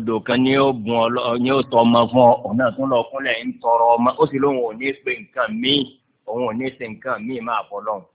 odò kan ní ó bùn ọ ní ó tọ ọmọ fún ọ òun náà tún lọ kúnlẹ̀ ń tọrọ ọmọ ó sì lóun ò ní pe nǹkan míì òun ò ní ṣe nǹkan míì máa fọ lọ́hùn.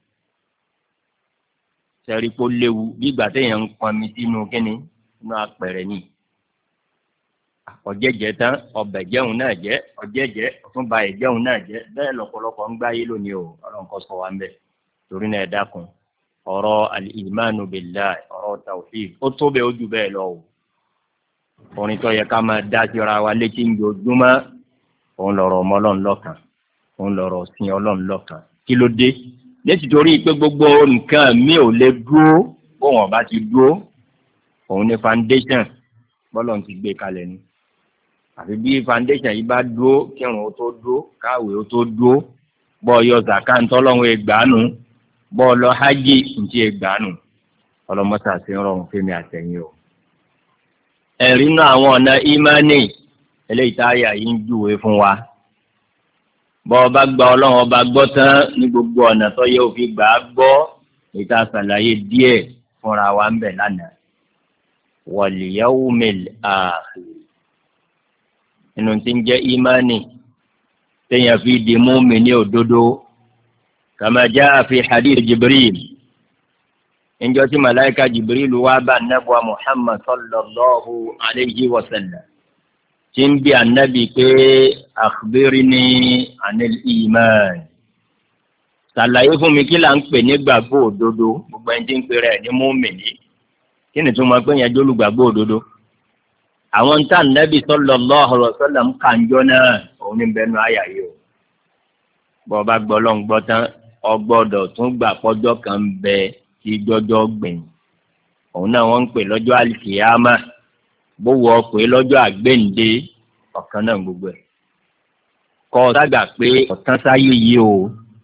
sẹ́rí kó léwu bí ìgbà téèyàn ń pọnmi sínú kínní inú apẹ̀rẹ̀ ni. ọ̀jẹ̀jẹ̀ tán ọbẹ̀ jẹun náà jẹ́ ọ̀jẹ̀jẹ̀ ọ̀túnba ìjẹun náà jẹ́ bẹ́ẹ̀ lọ́pọ̀lọpọ̀ ń gbáyé lónìí o ọlọ́run kọ́ sọ wa ń bẹ̀ torí náà ẹ dákun ọ̀rọ̀ al-imanu billahi ọ̀rọ̀ tawhid ó tó bẹ́ẹ̀ ó jù bẹ́ẹ̀ lọ o. orin tó yẹ ká máa dá síra wa létí ń jojúmọ́ òun lọ̀rọ̀ ọmọ ọlọ́run lọ́kàn òun lọ̀rọ̀ sin ọlọ́run lọ́kàn kí ló dé nítorí pé gbogbo nǹkan mi ò lè dúró bóun ọba ti dúró òun ní foundation bọ́lọ̀ ti gbé kalẹ̀ ni àfi bí foundation yìí bá dúró kírun ó tó dúró káwé ó tó dúró bọ́ ọ yọ zaka ńtọ́lọ́run ẹgbàánu bọ́ ọ lọ hajj ntí ẹgbàánu ọlọ́mọ́sà sí ń rọrùn fẹ́mi àtẹ̀yìn o. ẹ̀rí náà àwọn ọ̀nà ìmánì eléyìí tá a yà yín júwe fún wa bọ́ ọba gba ọlọ́run ọba gbọ́ tán ní gbogbo ọ̀nà tó yẹ òfin gbà á gbọ́ ìta ṣàlàyé díẹ̀ fúnra wa ń bẹ̀ lánàá wal yawmil akhir inú tí ń jẹ́ ìmánì téèyàn fi di mùmínì òdodo kama jaa fi hadith Jibril ìjọ tí màláìka Jibril wá bá anábùwà Muhammad sallallahu alayhi wa sallam tí ń bi ànábì pé akhbirni anil iman ṣàlàyé fún mi kí là ń pè ní gbàgbọ́ òdodo gbogbo ẹni tí ń pè rẹ̀ ní mùmínì kí ni tó máa pè yẹn jólùgbàgbọ́ òdodo àwọn tá ànábì sallallahu alaihi wasallam kànjọ́ náà òun ní bẹnu àyà yìí o bọ́ bá gbọ́ lọ́n gbọ́ tán ọgbọ́dọ̀ tún gbà pọ́jọ́ kan bẹ tí jọjọ́ gbẹ̀yìn òun náà wọ́n ń pè lọ́jọ́ àlìkìyámà bówó pé lọ́jọ́ àgbéǹde ọ̀kan náà gbogbo ẹ̀ kọ́ ọ sága pé ọ̀tán sáyé yìí o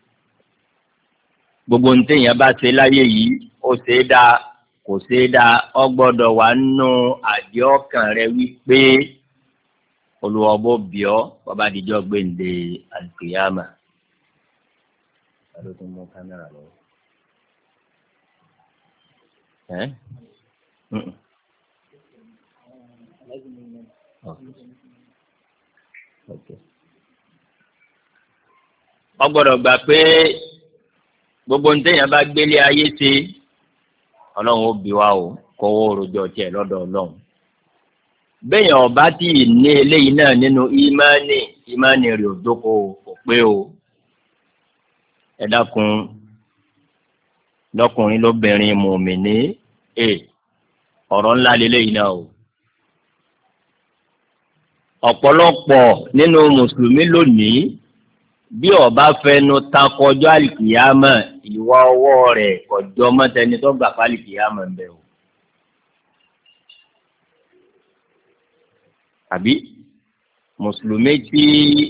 gbogbo ní téèyàn bá ṣe láyé yìí ó ṣe é dáa kò ṣe é dáa ọ gbọ́dọ̀ wà nù àdìọ́kàn rẹ wípé olùwọ́bó bíọ́ bàbá àdìjọ́ gbéǹde àlìkìyámà. Tún mú kámẹ́rà lọ. Ọ gbọ́dọ̀ gbà pé gbogbo ntẹ̀yìn bá gbélé ayé ṣe ọlọ́run ó bí wa o kọ́wọ́ òròjọ́ tiẹ̀ lọ́dọ̀ ọlọ́run. Bẹ́ẹ̀yàn ọba tí ì ní eléyìí náà nínú ìmánì rẹ̀ ò dóko kò pé o. Ẹ dákun lọ́kùnrin lóbìnrin mùmínì ọ̀rọ̀ ńlá lélẹ́yìí náà o. Ọ̀pọ̀lọpọ̀ nínú mùsùlùmí lónìí bí ọba fẹnu takọjọ́ àlìkìyámà ìwà ọwọ́ rẹ̀ kọjọ́ mọ́tẹni tó gbà pálíkìyámà ń bẹ o. Àbí mùsùlùmí tí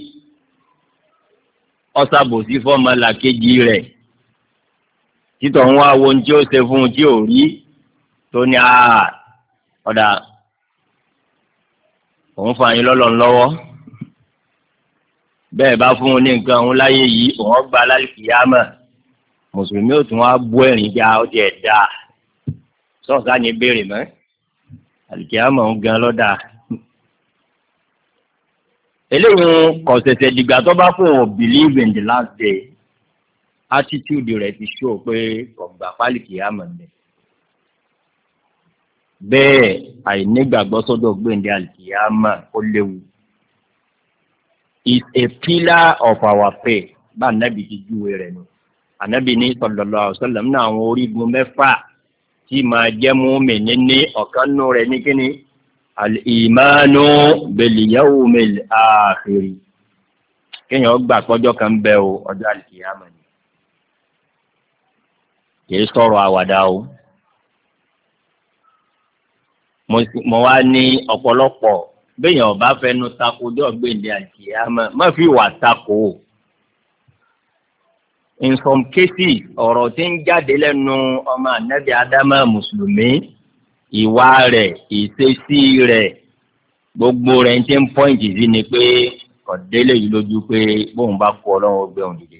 ọsàbòsí fọmọlà kejì rẹ̀ títọ̀ ń wá wo ní tí ó ṣe fún un tí ò rí tó ní ọ̀dà òun fa yín lọ́lọ́ lọ́wọ́ bẹ́ẹ̀ bá fún un ní nǹkan òun láyé yìí òun gba lálùkìyámà mùsùlùmí ò tún wá bú ẹ̀rín já ó tiẹ̀ dá sọ́ọ̀sá ni béèrè mọ́ àlùkìyámà òun gan lọ́dà. Eléyìí kò ṣẹ̀ṣẹ̀ dìgbà tó bá fún òun believe in the last day attitude rẹ̀ ti show pé kò gbà pálíkìyámà ń bẹ. Bẹ́ẹ̀ àìnígbàgbọ́ sọ́dọ̀ gbẹ̀ǹdẹ̀ àlìkìyámà ó léwu. Is a pillar of our faith. Bá ànábì ti júwe rẹ̀ nù. Ànábì ní sallallahu alaihi wasallam ní àwọn orígun mẹ́fà tí máa jẹ́ mùmínì ní ọ̀kan nù rẹ̀ ní kíni al-imanu bil-yawmil akhir. Kéèyàn gbà pọ́jọ́ kan bẹ́ o ọjọ́ àlìkìyámà ni. Kìí sọ̀rọ̀ àwàdà o. Mo wá ní ọ̀pọ̀lọpọ̀ béèyàn ọba fẹnu tako ọjọ́ gbèǹde àlìkìyámà má fi wà tako o. In some cases ọ̀rọ̀ tí ń jáde lẹ́nu ọmọ ànábì ádámà mùsùlùmí ìwà rẹ̀ ìṣesí rẹ̀ gbogbo rẹ̀ ń tẹ́ ń pọ́ìntì sí ni pé ọ̀dẹ́lẹ̀ yìí lójú pé bóun bá kú ọlọ́run ó gbé òun dìde.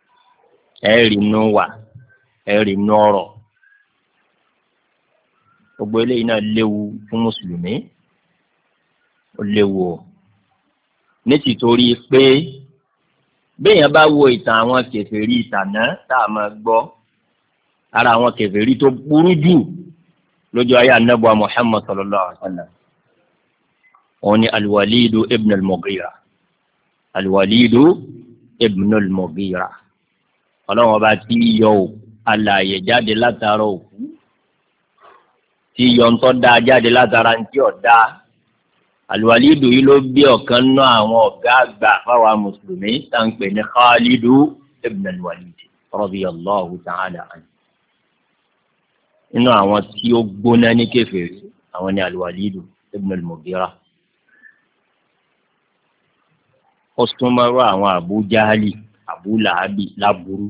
Ẹ rí inú wà ẹ rí inú ọ̀rọ̀ gbogbo eléyìí náà léwu fún mùsùlùmí ó léwu o ní tìtorí pé béèyàn bá wo ìtàn àwọn kèfèrí ìtànà tá a máa gbọ́ ara àwọn kèfèrí tó burú jù lójú ayé Ànábì Muhammad sallallahu alaihi wa sallam òun ni Al-Walidu ibn al-Mughira Al-Walidu ibn al-Mughira ọlọ́run ọba tí yọ alààyè jáde látara òkú tí yọ ń tọ́ da jáde látara ń tí ọ̀ da Al-Walidu yìí ló bí ọ̀kan náà àwọn ọ̀gá àgbà fáwọn mùsùlùmí tá ń pè ní Khalidu ibn al-Walid radiyallahu ta'ala anhu. Inú àwọn tí ó gbóná ní kèfèrí àwọn ni Al-Walidu ibn al-Mughira. Ó súnmọ́rọ́ àwọn Abu Jahali Abu Lahabi láburú.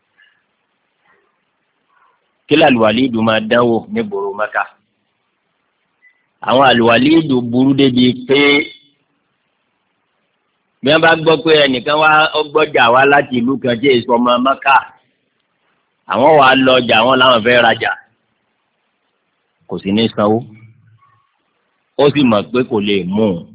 Kí Al-Walidu máa dánwò ní gbòòrò Mẹ́kà? Àwọn Al-Walidu burú débi pé bí wọ́n bá gbọ́ pé ẹnìkan wá ọgbọ́jà wá láti ìlú kan jẹ́ èso ọmọ Mẹ́kà, àwọn wà lọ ọjà wọn láwọn fẹ́ rajà kò sí ní sanwó ó sì mọ̀ pé kò lè mú un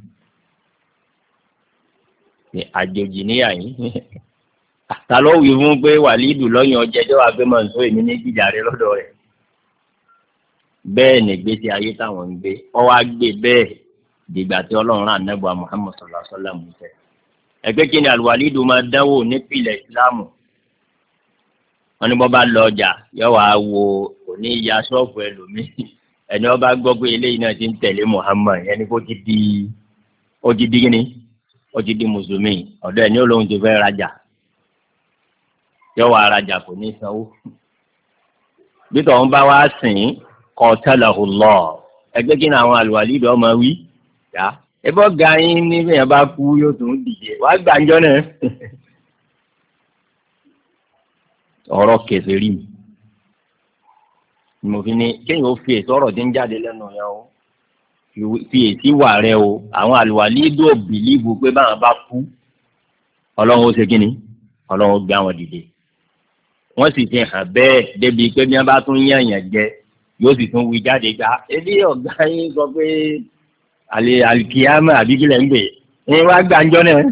ní àjòjì níyà yìí ta ló wí fún pé Wàlídù lọ́yìn ọjẹ́jọ́ wa pé mọ̀ nítorí èmi ní jíjà rẹ lọ́dọ̀ rẹ̀ bẹ́ẹ̀ ní gbèsè ayé táwọn ń gbé ọ wá gbé bẹ́ẹ̀ dìgbà tí Ọlọ́run rán Ànábì Muhammad sallallahu alaihi wasallam fẹ́ ẹgbẹ́ kí ni Al-Walidu máa dánwò nípìnlẹ̀ ìsìláàmù wọn ni bọ́ bá lọ ọjà yóò wá wo òní ìyá ṣọ́ọ̀bù ẹlòmíì ẹni wọ́n bá gbọ́ pé eléyìí náà ti ń tẹ̀lé Muhammad ẹni kó ti di kíni ó ti di mùsùlùmí ọ̀dọ̀ ẹni olóhùn ti fẹ́ rajà yóò wá rajà kò ní sanwó bí tọ̀hún bá wá sìn qatalahu Allah ẹgbẹ́ kí ni àwọn Al-Walidu ọmọ wí yá ẹbọ ga yín ní bẹ́ẹ̀ bá kú yóò tún dìde wàá gbàǹjọ́ náà ọ̀rọ̀ kèfèrí mi mo fi ní kéèyàn ó fi èso ọ̀rọ̀ tí ń jáde lẹ́nu yẹn o fi èsì wà rẹ o àwọn Al-Walidu bìlíìfù pé báwọn bá kú Ọlọ́run ó ṣe kí ni Ọlọ́run ó gbé àwọn dìde wọ́n sì fi hàn bẹ́ẹ̀ débi pé bí wọ́n bá tún yànyàn jẹ yóò sì tún wí jáde gbà ebi ọ̀gá yín sọ pé alikiyama àbíkílẹ̀ ń gbè é wá gbàǹjọ́ náà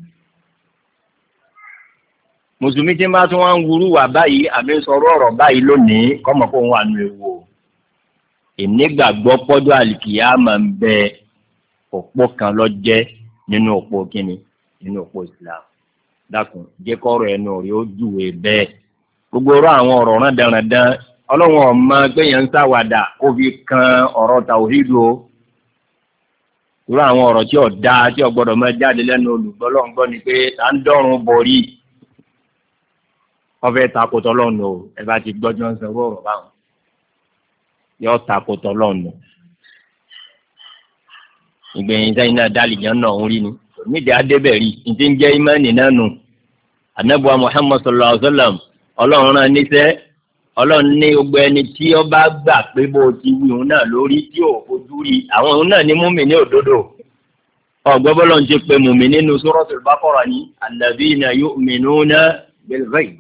mùsùlùmí tí ń bá tún wá ń wúrú wà báyìí àbí sọ̀rọ̀ ọ̀rọ̀ báyìí lónìí kọ́mọ̀ kó ń wà nù ewu o ìnígbàgbọ́ pọ́jọ́ àlìkìyámà ń bẹ òpó kan ló jẹ́ nínú òpó kínní nínú òpó Islam dákun jẹ́ kọ́rọ̀ ẹnu rí ó júwe bẹ́ẹ̀ gbogbo ọ̀rọ̀ àwọn ọ̀rọ̀ rán dandan Ọlọ́run ọ̀ma gbẹ̀yàn ń sáwàdà kó fi kan ọ̀rọ̀ tàwíìdù o irú àwọn ọ̀rọ̀ tí ò dáa tí ò gbọ́dọ̀ máa jáde lẹ́nu olùgbọ́lọ́ngbọ́ ni pé à ń dọ́rùn borí ọfẹ takotọ lọnà o ẹ bá ti gbọ́jọ ń sanwó ọ̀rọ̀ báwọn yọ takotọ lọnà ìgbẹ̀yìn sẹ́yìn náà dálìjà náà ń rí ni nídìí adébẹ̀rí ní ti ń jẹ́ ìmánì náà nù Ànábì Muhammad sallallahu alaihi wasallam Ọlọ́run rán níṣẹ́ Ọlọ́run ní gbogbo ẹni tí ó bá gbà pé bó ti wí òun náà lórí tí ò fojú rí àwọn òun náà ní mùmínì òdodo ọgbọ́bọ́lọ́ ń ṣe pé mùmínì nínú Suratul Baqara ní alladhina yu'minuna bil ghaib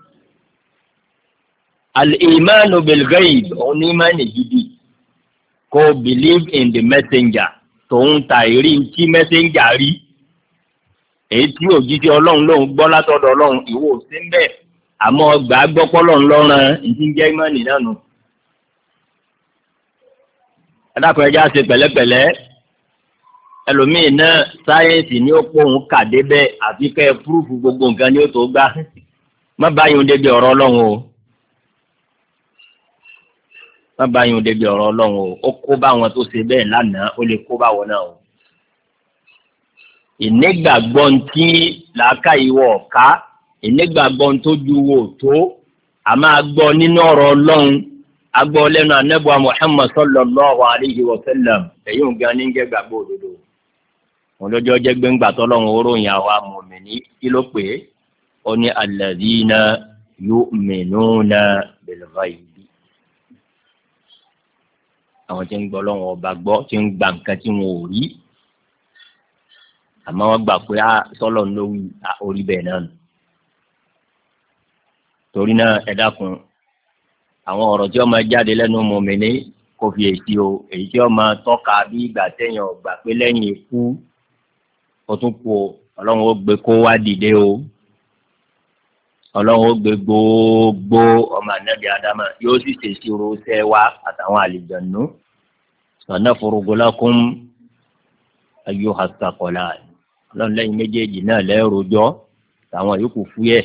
al-imanu bil-ghaib òun ní ìmánì gidi kò believe in the messenger tòun ta ìrí tí messenger rí èyí tí òjíṣẹ́ Ọlọ́run lòun gbọ́ látọ̀dọ̀ Ọlọ́run ìwọ sí ń bẹ̀ àmọ́ gbà á gbọ́ pọ́lọ́run lọ́ràn ìdí ń jẹ́ ìmánì náà nù. adákùn ẹja ṣe pẹ̀lẹ́pẹ̀lẹ́ ẹlòmíín náà sáyẹ́ǹsì ni ó pọ̀ òun kà débẹ̀ àfi kẹ́ ẹ púrúfù gbogbo nǹkan ni ó tó gbà má báyìí ń débi ọ̀rọ̀ Ọlọ́run o. wọ́n bá yín débi ọ̀rọ̀ Ọlọ́run o ó kó bá wọn tó ṣe bẹ́ẹ̀ lánàá ó lè kó bá wọn náà o. ìnígbàgbọ́ ntí làákà ìwọ ọ̀ká ìnígbàgbọ́ ntójú wo tó a máa gbọ́ nínú ọ̀rọ̀ Ọlọ́run a gbọ́ lẹ́nu Ànábì Muhammad sallallahu alayhi wa sallam èyí ń gan ní ń jẹ́ gbàgbọ́ òdodo. wọn lọ́jọ́ jẹ́ gbẹ́ngbà tọ́lọ́run oróyìn àwa mùmínì kí ló pè é ó ní alladhina yu'minuna bil ghaib àwọn tí ń gbọ́ lọ́wọ́ ọba gbọ́ tí ń gba nǹkan tí wọn ò rí àmọ́ wọ́n gbà pé sọ́lọ̀ ń lówí orí bẹ́ẹ̀ náà nù. torí náà ẹ dákun àwọn ọ̀rọ̀ tí wọ́n máa jáde lẹ́nu mùmínì kó fi èsì o èyí tí ó máa tọ́ka bí ìgbà téèyàn gbà pé lẹ́yìn ikú ó tún kú o ọlọ́run ó gbé kó wá dìde o ọlọ́run ó gbé gbogbo ọmọ ànábì ádámà yóò sì ṣèṣirò ṣẹ́ wa àtàwọn àlìjànú sanafrugu lakum ayyuha thaqalan ọlọ́run lẹ́yìn méjèèjì náà lẹ́rọjọ́ táwọn yòókù fúyẹ́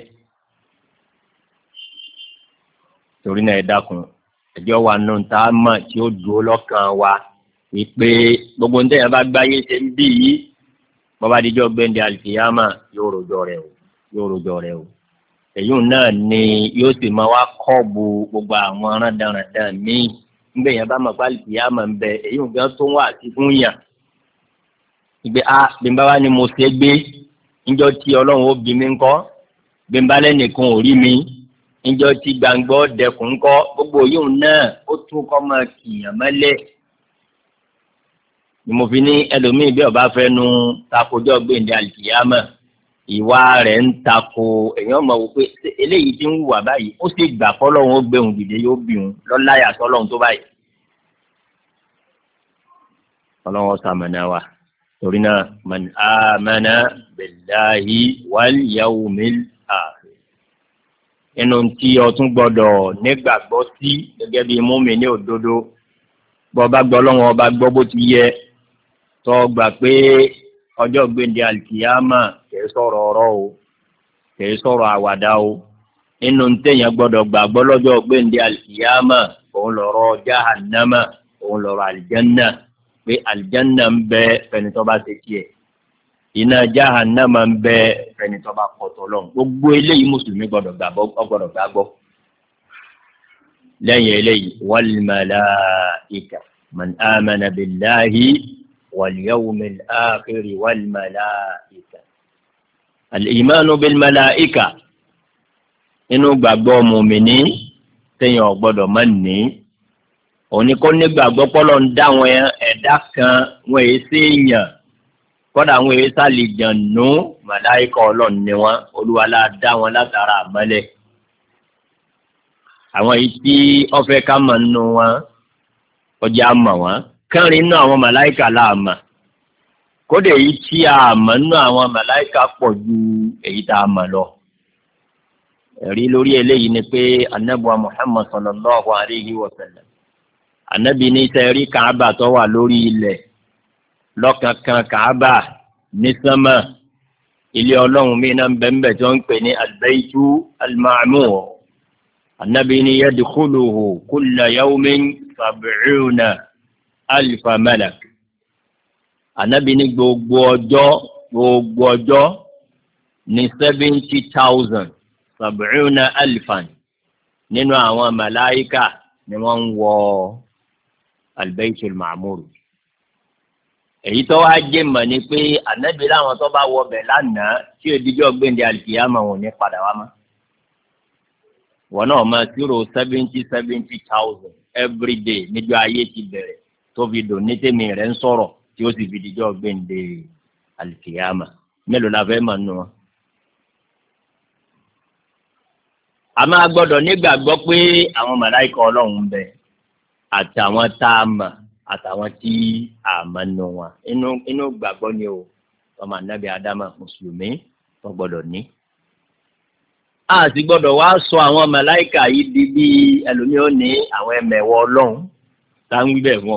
torí náà ẹ dákun ẹjọ́ wa nù tá a mọ̀ tí ó dúró lọ́kàn wa wípé gbogbo ń tẹ̀yàn bá gbáyé ṣe ń bí yìí bọ́bá díjọ́ gbẹ̀ndẹ̀ àlìkìyàmà yóò rojọ́ rẹ̀ o èyí náà ni yóò sì máa wá kọ́ọ̀bù gbogbo àwọn rándanrandan míì nígbà yẹn bá mọ̀ pé àlìkìyàmà ń bẹ èyí gan tó wà sí fún yàn ìgbé bí n bá wá ní mo ṣe gbé níjọ́ tí ọlọ́run ó bí mi ńkọ́ bí n bá lẹ́nìkan ò rí mi níjọ́ tí gbàngbọ́ dẹkùn ńkọ́ gbogbo yóò náà ó tún kọ́ máa kìyàn mọ́lẹ̀ ni mo fi ní ẹlòmíì bí ọba fẹ́ nu takojọ́ gbẹ̀ǹdẹ̀ àlìkìyàmà ìwà rẹ̀ ń tako èèyàn mọ̀ wò pé eléyìí ti ń wà báyìí ó sì gbà fọlọ́run ó gbé òun dìde yóò bì òun lọ́láyà sọlọ́run tó báyìí ọlọ́run ó ṣamọ̀nà wa torí náà man amana billahi wal yawmil akhir inú tí ọtún gbọ́dọ̀ nígbàgbọ́ sí gẹ́gẹ́ bí mùmínì òdodo bọ́ bá gbọ́ lọ́wọ́ ọba gbọ́ bó ti yẹ tó gbà pé ọjọ́ gbèǹde alikiyama kìí sọ̀rọ̀ ọ̀rọ̀ o kìí sọ̀rọ̀ àwàdà o inú téèyàn gbọ́dọ̀ gbàgbọ́ lọ́jọ́ gbèǹde alikiyama òun lọ̀rọ̀ jahannama òun lọ̀rọ̀ alijanna pé alijanna ń bẹ fẹni tó bá ṣe tiẹ̀ iná jahannama ń bẹ fẹni tó bá kọ̀tọ̀ lọ gbogbo eléyìí mùsùlùmí gbọ́dọ̀ gbàgbọ́ lẹ́yìn eléyìí wal malaika man amana billahi wal yawmil akhir wal malaika al-imanu bil malaika inú gbàgbọ́ mùmíní téèyàn gbọ́dọ̀ má ní òní kó nígbàgbọ́ pọ́lọ́ ń dá wọn ẹ̀dá kan wọn èyí sí èèyàn kọ́dà wọn èyí sàlìjànú màláìkà ọlọ́run ni wọn olúwa la dá wọn látara àmọ́lẹ̀ àwọn èyí tí ọ̀fẹ́ ká mọ̀ nínú wọn ọjà mọ̀ wọn kẹrin nínú àwọn màláìkà láàmà kódà èyí tí a mọ̀ nínú àwọn màláìkà pọ̀ ju èyí tá a mọ̀ lọ ẹ̀rí lórí eléyìí ni pé anabuwa Muhammad sallallahu alayhi wa sallam anabi ní sẹ́rí Kaaba tó wà lórí ilẹ̀ lọ́kankan Kaaba ní sánmà ilé ọlọ́run mi náà bẹ́ẹ̀ tó ń pè ní al-baytu al-ma'mur anabi ní yadkhuluhu kulla yawmin 70,000 malak anabi ní gbogbo ọjọ́ ní 70,000 70,000 nínú àwọn màláíkà ni wọ́n ń wọ al-baytul ma'mur èyí tó wá jẹ́ mọ̀ ni pé ànábì láwọn tó bá wọ bẹ̀ lánàá tí òdìjọ́ gbẹ̀ndẹ̀ àlìkìyàmọ̀ wọn ní padà wá mọ́ wọn náà máa zero 70,000 every day níjọ́ ayé ti bẹ̀rẹ̀ tó fi dùn ní tèmi rẹ̀ ń sọ̀rọ̀ tí ó sì fi dìjọ́ gbẹ̀ndẹ̀ àlìkìyàmọ̀ mélòó la fẹ́ mọ̀ nù wọn. a máa gbọ́dọ̀ nígbàgbọ́ pé àwọn màláíkà ọlọ́run ń bẹ àtàwọn tá a mọ̀ àtàwọn tí a mọ̀ nù wọn inú gbàgbọ́ ni o ọmọ ànábì ádámà mùsùlùmí tó gbọ́dọ̀ ní. a sì gbọ́dọ̀ wá sọ àwọn màláíkà yìí di bí ẹlòmíì ó ní àwọn ẹmẹ̀wọ̀ ọlọ́run tá ń wí bẹ̀ wọn.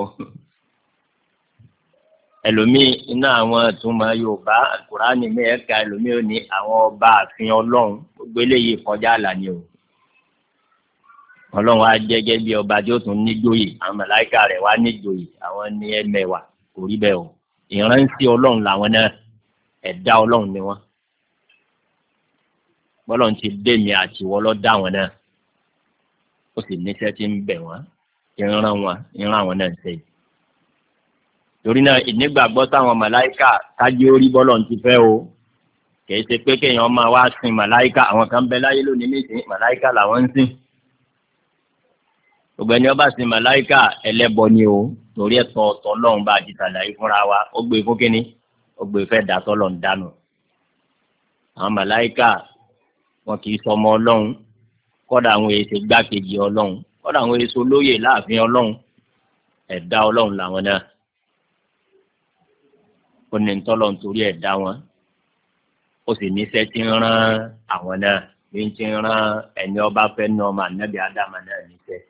ẹlòmíì iná àwọn ìtumọ̀ yorùbá Kùránì mẹ́ẹ̀ẹ́ka ẹlòmíì ó ní àwọn ọba àfin ọlọ́run gbogbo eléyìí kọjá àlàní o ọlọ́run á jẹ́gẹ́ bí ọba tí ó tún níjòyè àwọn màláíkà rẹ̀ wá níjòyè àwọn ní ẹmẹ̀wà kò rí bẹ́ẹ̀ o ìránṣẹ́ ọlọ́run làwọn náà ẹ̀dá ọlọ́run ni wọ́n bọ́lọ́run ti dé mi àti wọ́n lọ́ dá wọn náà ó sì níṣẹ́ tí ń bẹ̀ wọ́n ìran àwọn náà ń sẹ́yìn torí náà ìnígbàgbọ́ sáwọn màláíkà kájí orí bọ́lọ́run ti fẹ́ o kìí ṣe pé kéèyàn máa wá sin màláíkà àwọn kan bẹ láyé lónìí nísìnyí màláíkà làwọn ń sìn gbogbo ẹni ọba sin màláíkà ẹlẹ́bọ ni o torí ẹ̀tọ́ ọ̀tọ̀ Ọlọ́run bá ti ṣàlàyé fúnra wa ó gbé fún kínní ó gbé fẹ́ dà tọ́lọ̀ ń dànù àwọn màláíkà wọn kì í sọmọ Ọlọ́run kọ́dà àwọn èsè gbákejì Ọlọ́run kọ́dà àwọn èso lóyè láàfin Ọlọ́run ẹ̀dá ọlọ́run làwọn náà ó ní ntọ́lọ́ nítorí ẹ̀dá wọn ó sì níṣẹ́ tí ń rán àwọn náà bí ń ti rán ẹni ọba fẹ́ ní ọmọ ànábì ádámà náà níṣẹ́.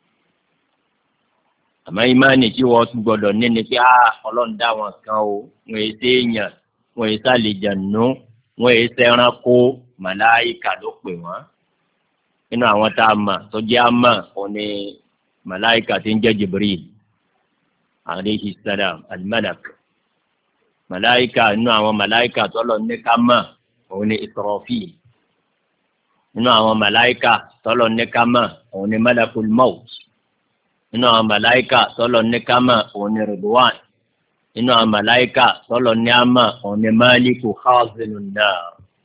àmọ́ ìmánì tí wọ́n tún gbọ́dọ̀ ní ni pé ọlọ́run dá wọn kan o wọ́n èé ṣe èèyàn wọ́n èé ṣàlejànú wọ́n èé ṣẹranko màláìkà ló pè wọ́n. nínú àwọn tá a mọ̀ tó jẹ́ àmọ́ òun ni màláìkà tí ń jẹ́ Jibril alayhi salam al-malak. màláìkà nínú àwọn màláìkà tọ́lọ̀ ní ká mọ̀ òun ni Israfil. nínú àwọn màláìkà tọ́lọ̀ ní ká mọ̀ òun ni malakul maut. nínú àwọn màláìkà tọ́lọ̀ ní ká mọ̀ òun ni Ridwan. nínú àwọn màláìkà tọ́lọ̀ ní á mọ̀ òun ni Maliku khazinun nar.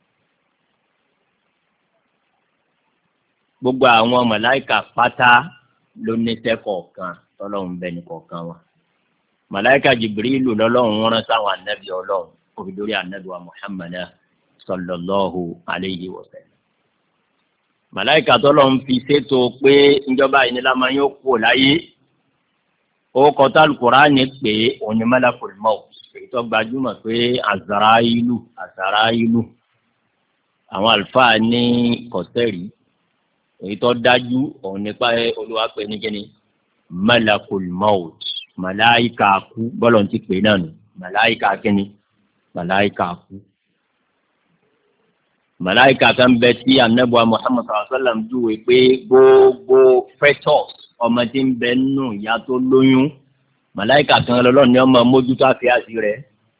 gbogbo àwọn màláìkà pátá ló ní iṣẹ́ kọ̀ọ̀kan tọ́lọ́run bẹ ní kọ̀ọ̀kan wa. màláìkà Jibrilu lọ́lọ́run rán sáwọn ànábì ọlọ́run òbí lórí ànábì wa Muhammad sallallahu alayhi wa sallam. màláìkà tọ́lọ́run fi ṣètò pé ìjọba ìnira máa yóò kú láyé ó kọtà Al-Qur'ani pé òun ni malakul maut èyí tó gbajúmọ̀ pé Azrailu àwọn àlùfáà ní kọ̀sẹ́rì èyí tó dájú òun nípa Olúwa pé ní kíni malakul maut màláìkà kú bọ́lọ̀ ti pè náà nù màláìkà kíni màláìkà kú. màláìkà kan bẹ tí anabu Muhammad sallallahu alaihi wa sallam júwe pé gbogbo fetus ọmọ tí ń bẹ nù ìyá tó lóyún màláìkà kan lọ́lọ́ ní ọmọ mójútó àfíàsí rẹ̀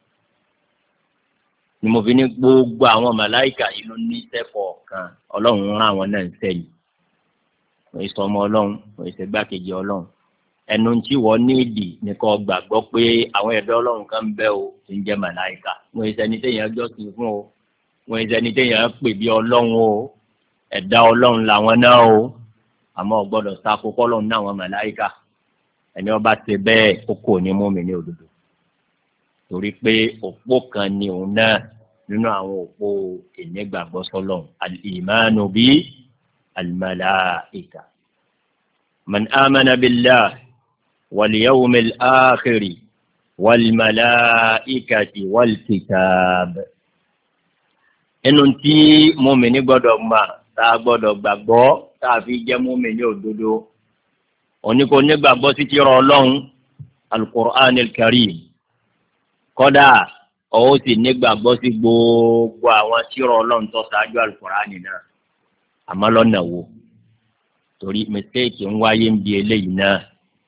ni mo fi ní gbogbo àwọn màláìkà yìí ló ní iṣẹ́ kọ̀ọ̀kan ọlọ́run rán àwọn náà ń sẹ́yìn wọ́n yìí sọmọ ọlọ́run wọ́n yìí ṣègbàkejì ọlọ́run ẹnu tí wọ́n ní ìdì nìkan gbàgbọ́ pé àwọn ẹ̀dọ́ ọlọ́run kan ń bẹ o tí ń jẹ́ màláìkà wọ́n yìí sẹ́ni téèyàn jọ́sìn fún o wọ́n yìí sẹ́ni téèyàn pè bí ọlọ́run o ẹ̀dá ọlọ́run làwọn náà o àmọ́ ọgbọ́dọ̀ sáko kọ́lọ́run náà wọn màláìkà ẹni ọba ṣe bẹ́ẹ̀ ó kò ní mú mi ní òdodo torí pé òpó kan ni òun náà nínú àwọn òpó ìnígbàgbọ́ sọ́lọ́run al-imanu bi al-malaika man amana billah wal yawmil akhiri wal malaikati wal kitab. ẹnu tí mùmínì gbọ́dọ̀ mọ̀ tá a gbọ́dọ̀ gbàgbọ́ tá a fi jẹ́ mùmínì òdodo oníkó nígbàgbọ́ sí tírà Ọlọ́run al-Qur'an al-Karim kódà ó sì nígbàgbọ́ sí gbogbo àwọn tírà Ọlọ́run tó ṣáájú al-Qur'an náà àmọ́ lọ́nà wo torí mistake ń wáyé ń bi eléyìí náà.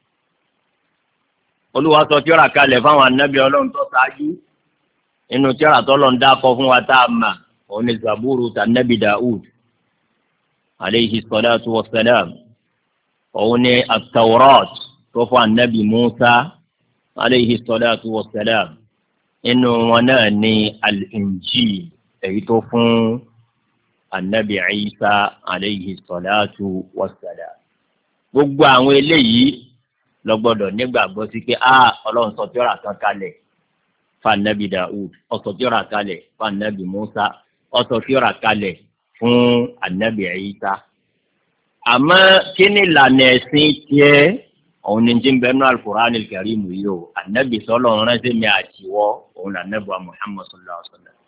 Olúwa sọ tírà kalẹ̀ fáwọn anábì Ọlọ́run tó ṣáájú inú tírà tọ́lọ́run dákọ̀ fún wa tá a mà òun ni Zaburu tànábì Dawud alayhi salatu wa salam òun ni at-Tawrat tó fún anábì Musa alayhi salatu wa salam inú wọn náà ni al-Injil èyí tó fún anabi Isa alayhi salatu wa salam. gbogbo àwọn eléyìí ló gbọ́dọ̀ nígbàgbọ́ sí pé Ọlọ́run sọ tírà kan kalẹ̀ fún anabi Dawud ó sọ tírà kalẹ̀ fún anabi Musa ó sọ tírà kalẹ̀ fún anabi Isa. àmọ́ kí ni ìlànà ẹ̀sìn tiẹ̀ òun ni jí ń bẹ nínú al-Qur'an al-Karim yìí o anabi sọlọ ránṣẹ́ mi àtiwọ́ òun là anabi wa Muhammad sallallahu alaihi wa sallam.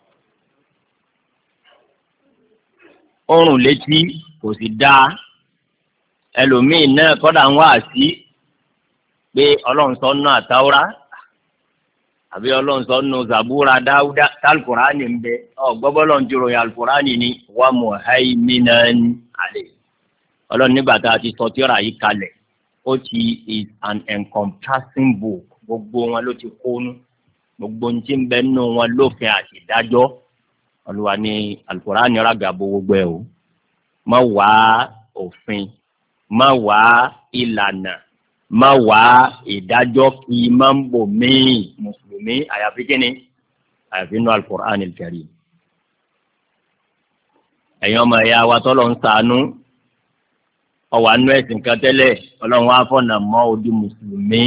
ọrùn létí kò sì dáa ẹlòmíì náà kọ́dà ń wá sí pé ọlọ́run sọ nù àtàwọ́rá àbí ọlọ́run sọ nù Zabura Dáúdà tálkùránì ń bẹ gbọ́bọ́lọ́ ń jùrò yà alkùránì ni wa muhaiminan alayhi ọlọ́run nígbà tá a ti sọ tírà yìí kalẹ̀ ó ti is an encompassing book gbogbo wọn ló ti kónú gbogbo ní ti ń bẹ nínú wọn lófin àti ìdájọ́ Olúwa ní Al-Qur'ani rágàbó gbogbo ẹ̀ o má wá òfin má wá ìlànà má wá ìdájọ́ kí má ń bò míì mùsùlùmí àyàfi kíni àyàfi nínú Al-Qur'ani al-Karim. ẹ̀yin ọmọ ẹ̀yà wa tọ́lọ̀ ń ṣàánú ọwọ́ àánú ẹ̀sìn kan tẹ́lẹ̀ Ọlọ́run wá fọ̀nà mọ́ odi mùsùlùmí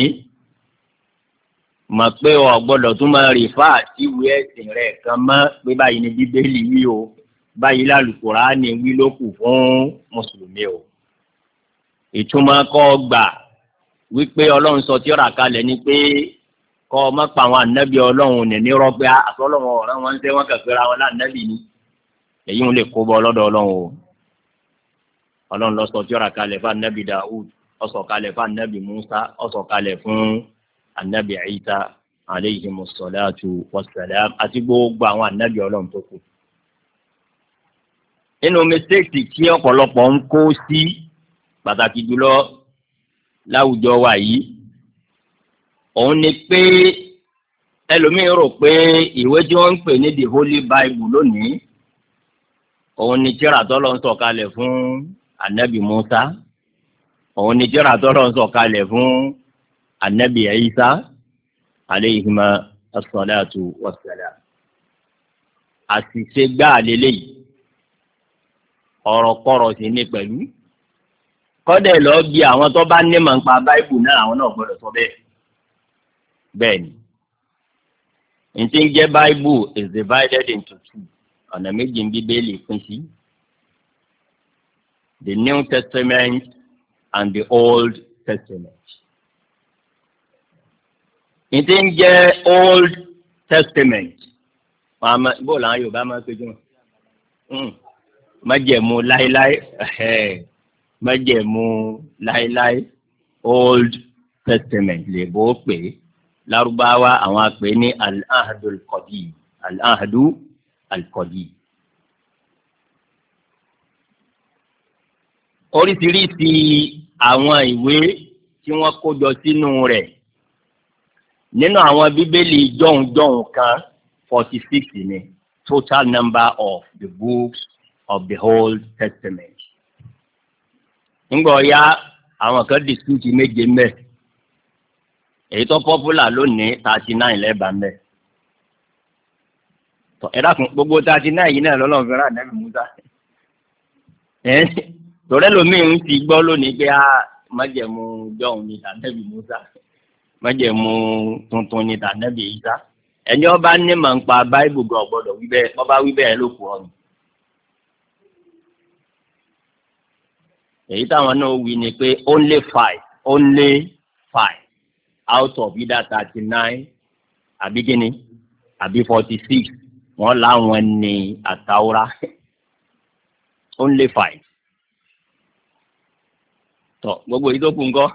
mọ̀ pé o gbọ́dọ̀ tún máa rí fáà tí ìwé ẹ̀sìn rẹ̀ kan mọ́ pé báyìí ni Bíbélì wí o báyìí l'Al-Qur'ani wí ló kù fún mùsùlùmí o. ìtumọ̀ kọ́ gbà wípé ọlọ́run sọ tírà kalẹ̀ ni pé kọ́ ọ má pa àwọn ànábì ọlọ́run ní rọ́gbẹ́ àtọ́lọ́run ọ̀rẹ́ wọn ń tẹ́ wọn kẹfẹ́ ra wọn láànábì ni èyí ń lè kó bọ́ lọ́dọ̀ ọlọ́run o ọlọ́run ló sọ tírà kalẹ̀ fún ànábì Dawud ó sọ kalẹ̀ fún ànábì Musa ó sọ kalẹ̀ fún ànábì Isa alayhimus salatu wassalam àti gbogbo àwọn ànábì ọlọ́run tó kù. nínú mistake tí ọ̀pọ̀lọpọ̀ ń kó sí pàtàkì jùlọ láwùjọ wa yìí òun ni pé ẹlòmíín rò pé ìwé tí wọ́n ń pè ní the Holy Bible lónìí òun ni tírà tọ́lọ́ ń sọ̀kalẹ̀ fún ànábì Musa òun ni tírà tọ́lọ́ ń sọ̀kalẹ̀ fún ànábì Isa alayhima as-salatu was-salam. àṣìṣe gbáà lélẹ́yìí ọ̀rọ̀ kọ̀rọ̀ sí ní pẹ̀lú kọ́dẹ̀ lọ bí àwọn tó bá ní mọ̀ nípa báìbù náà àwọn náà gbọ́dọ̀ sọ bẹ́ẹ̀. bẹ́ẹ̀ ni n tí ń jẹ́ báìbù is divided into two ọ̀nà méjì ń Bíbélì pín sí the New Testament and the Old Testament. n tí ń jẹ́ Old Testament bó làwọn Yorùbá máa ń péjú májẹ̀mú láéláé májẹ̀mú láéláé Old Testament lè bó pè lárúbáwá àwọn àpè ní al-ahdu al-qadim al-ahdu al-qadim. oríṣiríṣi àwọn ìwé tí wọ́n kó jọ sínú rẹ̀ nínú àwọn bíbélì jọ̀hún kan 46 ni total number of the books of the Old Testament. ńgbọ́ ya àwọn kan dispute méje mẹ́ èyí tó popular lónìí 39 lẹ́bàá mẹ́. ẹ dákun gbogbo 39 yìí náà lọ́lọ́run fẹ́ràn ànábì Musa. tọ́lẹ́ lomi ń ti gbọ́ lónìí pé májẹ̀mú jọ̀hún ní ànábì Musa májẹ̀mú tuntun ní ànábì Isa. ẹni ọba ní mọ̀ nípa báíbù gan gbọ́dọ̀ wí bẹ́ẹ̀ ọba wí bẹ́ẹ̀ ló kù ọ̀nà. èyí táwọn náà wí ni pé only five out of either 39 àbí gíní àbí 46 wọ́n láwọn ní àtàwọ́rá only 5. tọ́ gbogbo èyí tó kù ńkọ́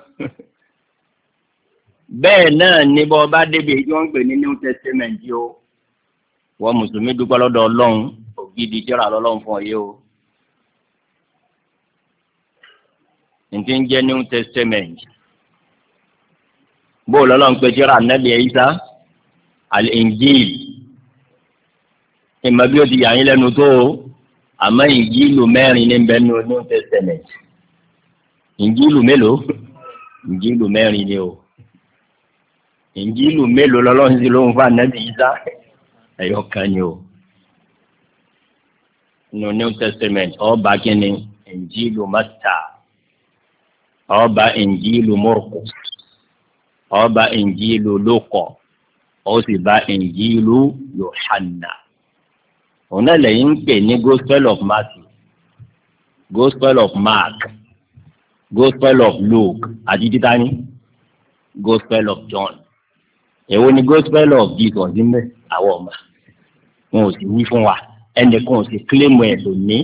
bẹ́ẹ̀ náà ní bọ́ bá débi èyí tí wọ́n ń pè ní New Testament yìí o wọ́n mùsùlùmí dúpẹ́ lọ́dọ̀ Ọlọ́run ògidì tírà lọ́lọ́run fún ọ yìí o. ntí ń jẹ́ New Testament bó lọ́lọ́run pé tírà Ànábì Ìsá al-Injil ìmọ̀ bí ó ti yà yín lẹ́nu tó o àmọ́ Ìnjílù 4 ní bẹ́ẹ̀ ní New Testament. Ìnjílù mélòó? Ìnjílù 4 ni o. Ìnjílù mélòó lọ́lọ́run sí lóhùn fún Ànábì Ìsá? ẹyọ kan ni o. nínú New Testament ọba kínní Ìnjílù Máttà ọba Ìnjílù Mọ́rkùs ọba Ìnjílù Lúkà ó sì bá Ìnjílù Yohana. òun náà lẹ́yìn ń pè ní Gospel of Matthew, Gospel of Mark, Gospel of Luke àti títání Gospel of John. èwo ni Gospel of Jesus níbẹ̀ àwọn ọmọ wọn ò sì wí fún wa ẹnìkan ò sì kílèmù ẹ̀ lónìí.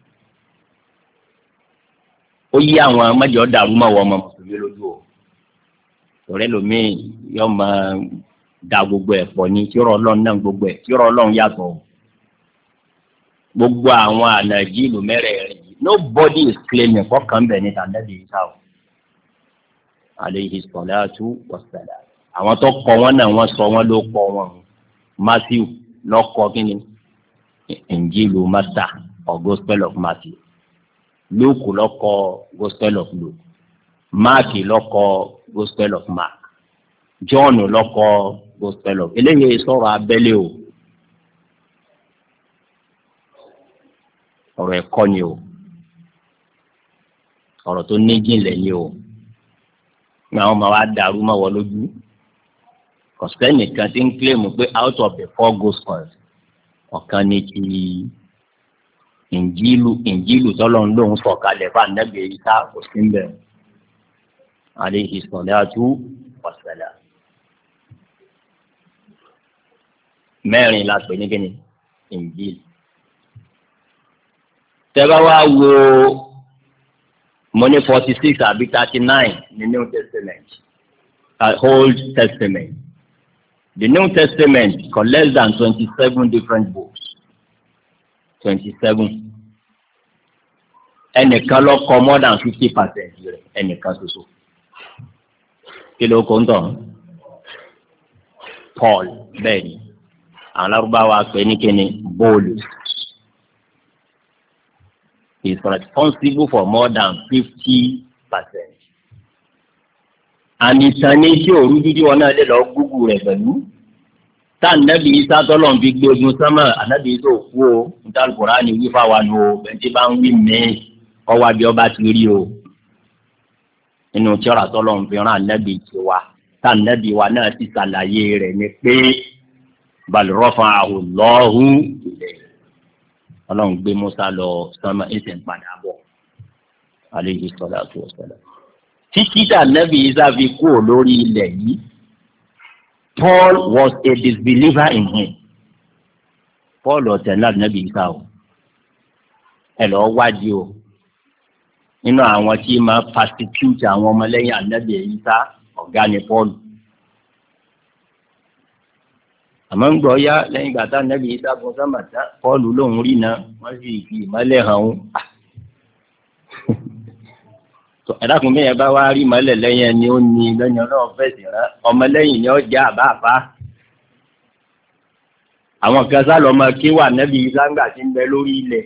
ó yí àwọn mẹ́jọ dàrú mọ́ wọn ọmọ mùsùlùmí lójú o. torí ẹlòmíì yóò máa da gbogbo ẹ̀ pọ̀ ní tírọ̀ Ọlọ́run náà gbogbo ẹ̀ tírọ̀ Ọlọ́run yàtọ̀ o. gbogbo àwọn ànàjílù mẹ́rẹ̀ẹ̀rin nobody is claiming kọ́kàn bẹ̀ ní Ànábì Ìsá o. alayhi salatu wassalam. àwọn tó kọ wọn náà wọ́n sọ wọn ló kọ wọn. Matthew lọ́kọ kínní Ìnjílù Máttà or Gospel of Matthew. Luke lọ́kọ Gospel of Luke. Mark lọ́kọ Gospel of Mark. John lọ́kọ Gospel of. eléyìí sọ̀rọ̀ abẹ́lé o. ọ̀rọ̀ ẹ̀kọ́ ni o. ọ̀rọ̀ tó ní jìnlẹ̀ ni o. àwọn ọmọ wa dàrú mọ́ wọ lójú. kọ̀sẹ́ nìkan ti ń kílèmù pé out of the 4 Gospels ọ̀kan ní ti Ìnjílù tọ́lọ́run lòun sọ̀kalẹ̀ fún Ànábì Ìsá kò sí ń bẹ̀. alayhi salatu wassalam. mẹ́rin la pè ní kíni Injil. tẹ́bá wá wo mo ní 46 àbí 39 ní New Testament, Old Testament. The New Testament got less than 27 different books. 27. Ẹnìkan ló kọ more than 50% rẹ̀, ẹnìkan ṣoṣo. Kí ló kó ń tọ̀? Paul, bẹ́ẹ̀ ni. Àwọn Lárúbáwá pè ní kíni Paulus. He is responsible for more than 50%. Ànìtàn ní tí òru dídí wọn náà lè lọ gúgù rẹ̀ pẹ̀lú. Tá ànábì Ìsá tọ́lọ̀ ń fi gbé ogun sánmà, ànábì Ìsá ò kú o. Níta Al-Kùránì wí fáwa nù o. Bẹ́ẹ̀ni bá ń wí mí, ọwọ́ abẹ́ ọba ti rí o. Nínú tíọ́rà tọ́lọ̀ ń fi rán ànábì tiwa. Tá ànábì wa náà ti ṣàlàyé rẹ̀ ni pé bal rafa'ahu Allahu ilayhi. Ọlọ́run gbé Mùsá lọ sánmà ẹsẹ̀ ń padà bọ̀. Alayhi salatu wassalam. Títí tí ànábì Ìsá fi kúrò lórí ilẹ̀ yìí, Paul was a disbeliever in him. Paul ọ̀tẹ̀ náà ànábì Ìsá o. Ẹ lọ wádìí o. Nínú àwọn tí máa persecute àwọn ọmọlẹ́yìn ànábì Ìsá, ọ̀gá ni Paul. Àmọ́ ń gbọ́ yá lẹ́yìn ìgbà tá ànábì Ìsá gun sánmà tán, Paul lòun rí náà, wọ́n sì fi ìmọ́lẹ̀ hàn án. Ẹ̀dákun bẹ́ẹ̀ bá wá rí mọ́lẹ̀ lẹ́yìn ẹni ó ní lẹ́yìn ọlọ́run fẹ̀sì rán ọmọlẹ́yìn ni ó jẹ́ àbáàbá. Àwọn kan sá lọ́mọ kí wà nẹ́bí láńgbà tí ń bẹ lórí ilẹ̀.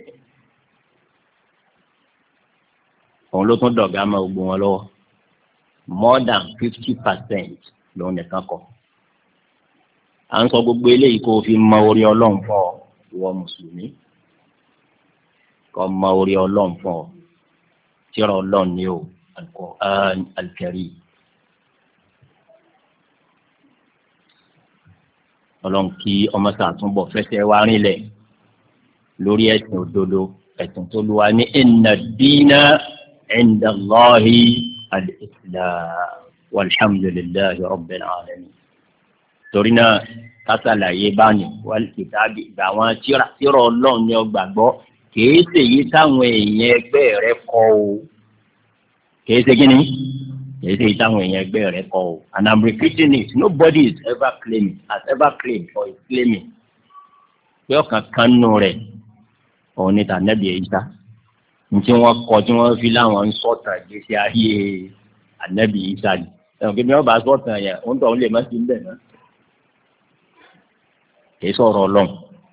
Òun ló tún dọ̀gá mọ́ gbogbo wọn lọ́wọ́. More than 50% lòun nìkan kọ. À ń sọ gbogbo eléyìí kó o fi mọ orí ọlọ́run fún ọ ìwọ mùsùlùmí. Kó mọ orí ọlọ́run fún ọ. Tírà Ọlọ́run ni o, Al-Qur'an Al-Karim. Ọlọ́run kí ọmọ sàtúnbọ̀ fẹsẹ̀ wá rinlẹ̀ lórí ẹ̀sìn òdodo, ẹ̀sìn tó lu wa ní inna ad-dina 'inda Allahi al-Islam walhamdulillahi rabbil alamin. Torí náà kásálàyé báni wal kitabi ìgbà wọn tírà Ọlọ́run ni ó gbàgbọ́. Kìí ṣe èyí táwọn èèyàn ẹgbẹ́ rẹ kọ o. Kìí ṣe kíni? Kìí ṣe èyí táwọn èèyàn ẹgbẹ́ rẹ kọ o. And I'm repeating it. Nobody is ever claiming, has ever claimed or is claiming. Pé ọ̀kan kan nù rẹ̀ òun ni tànẹ́bì Ìsá. Nítí wọ́n kọ tí wọ́n fi láwọn ń sọ̀tàn ìgbésí ayé ànẹ́bì Ìsá ni. Ẹ̀wọ̀n kí ni wọ́n bá sọ̀tàn yẹn, òun tó ń lè má sí ń bẹ̀ náà. Kìí sọ̀rọ̀ Ọlọ́run.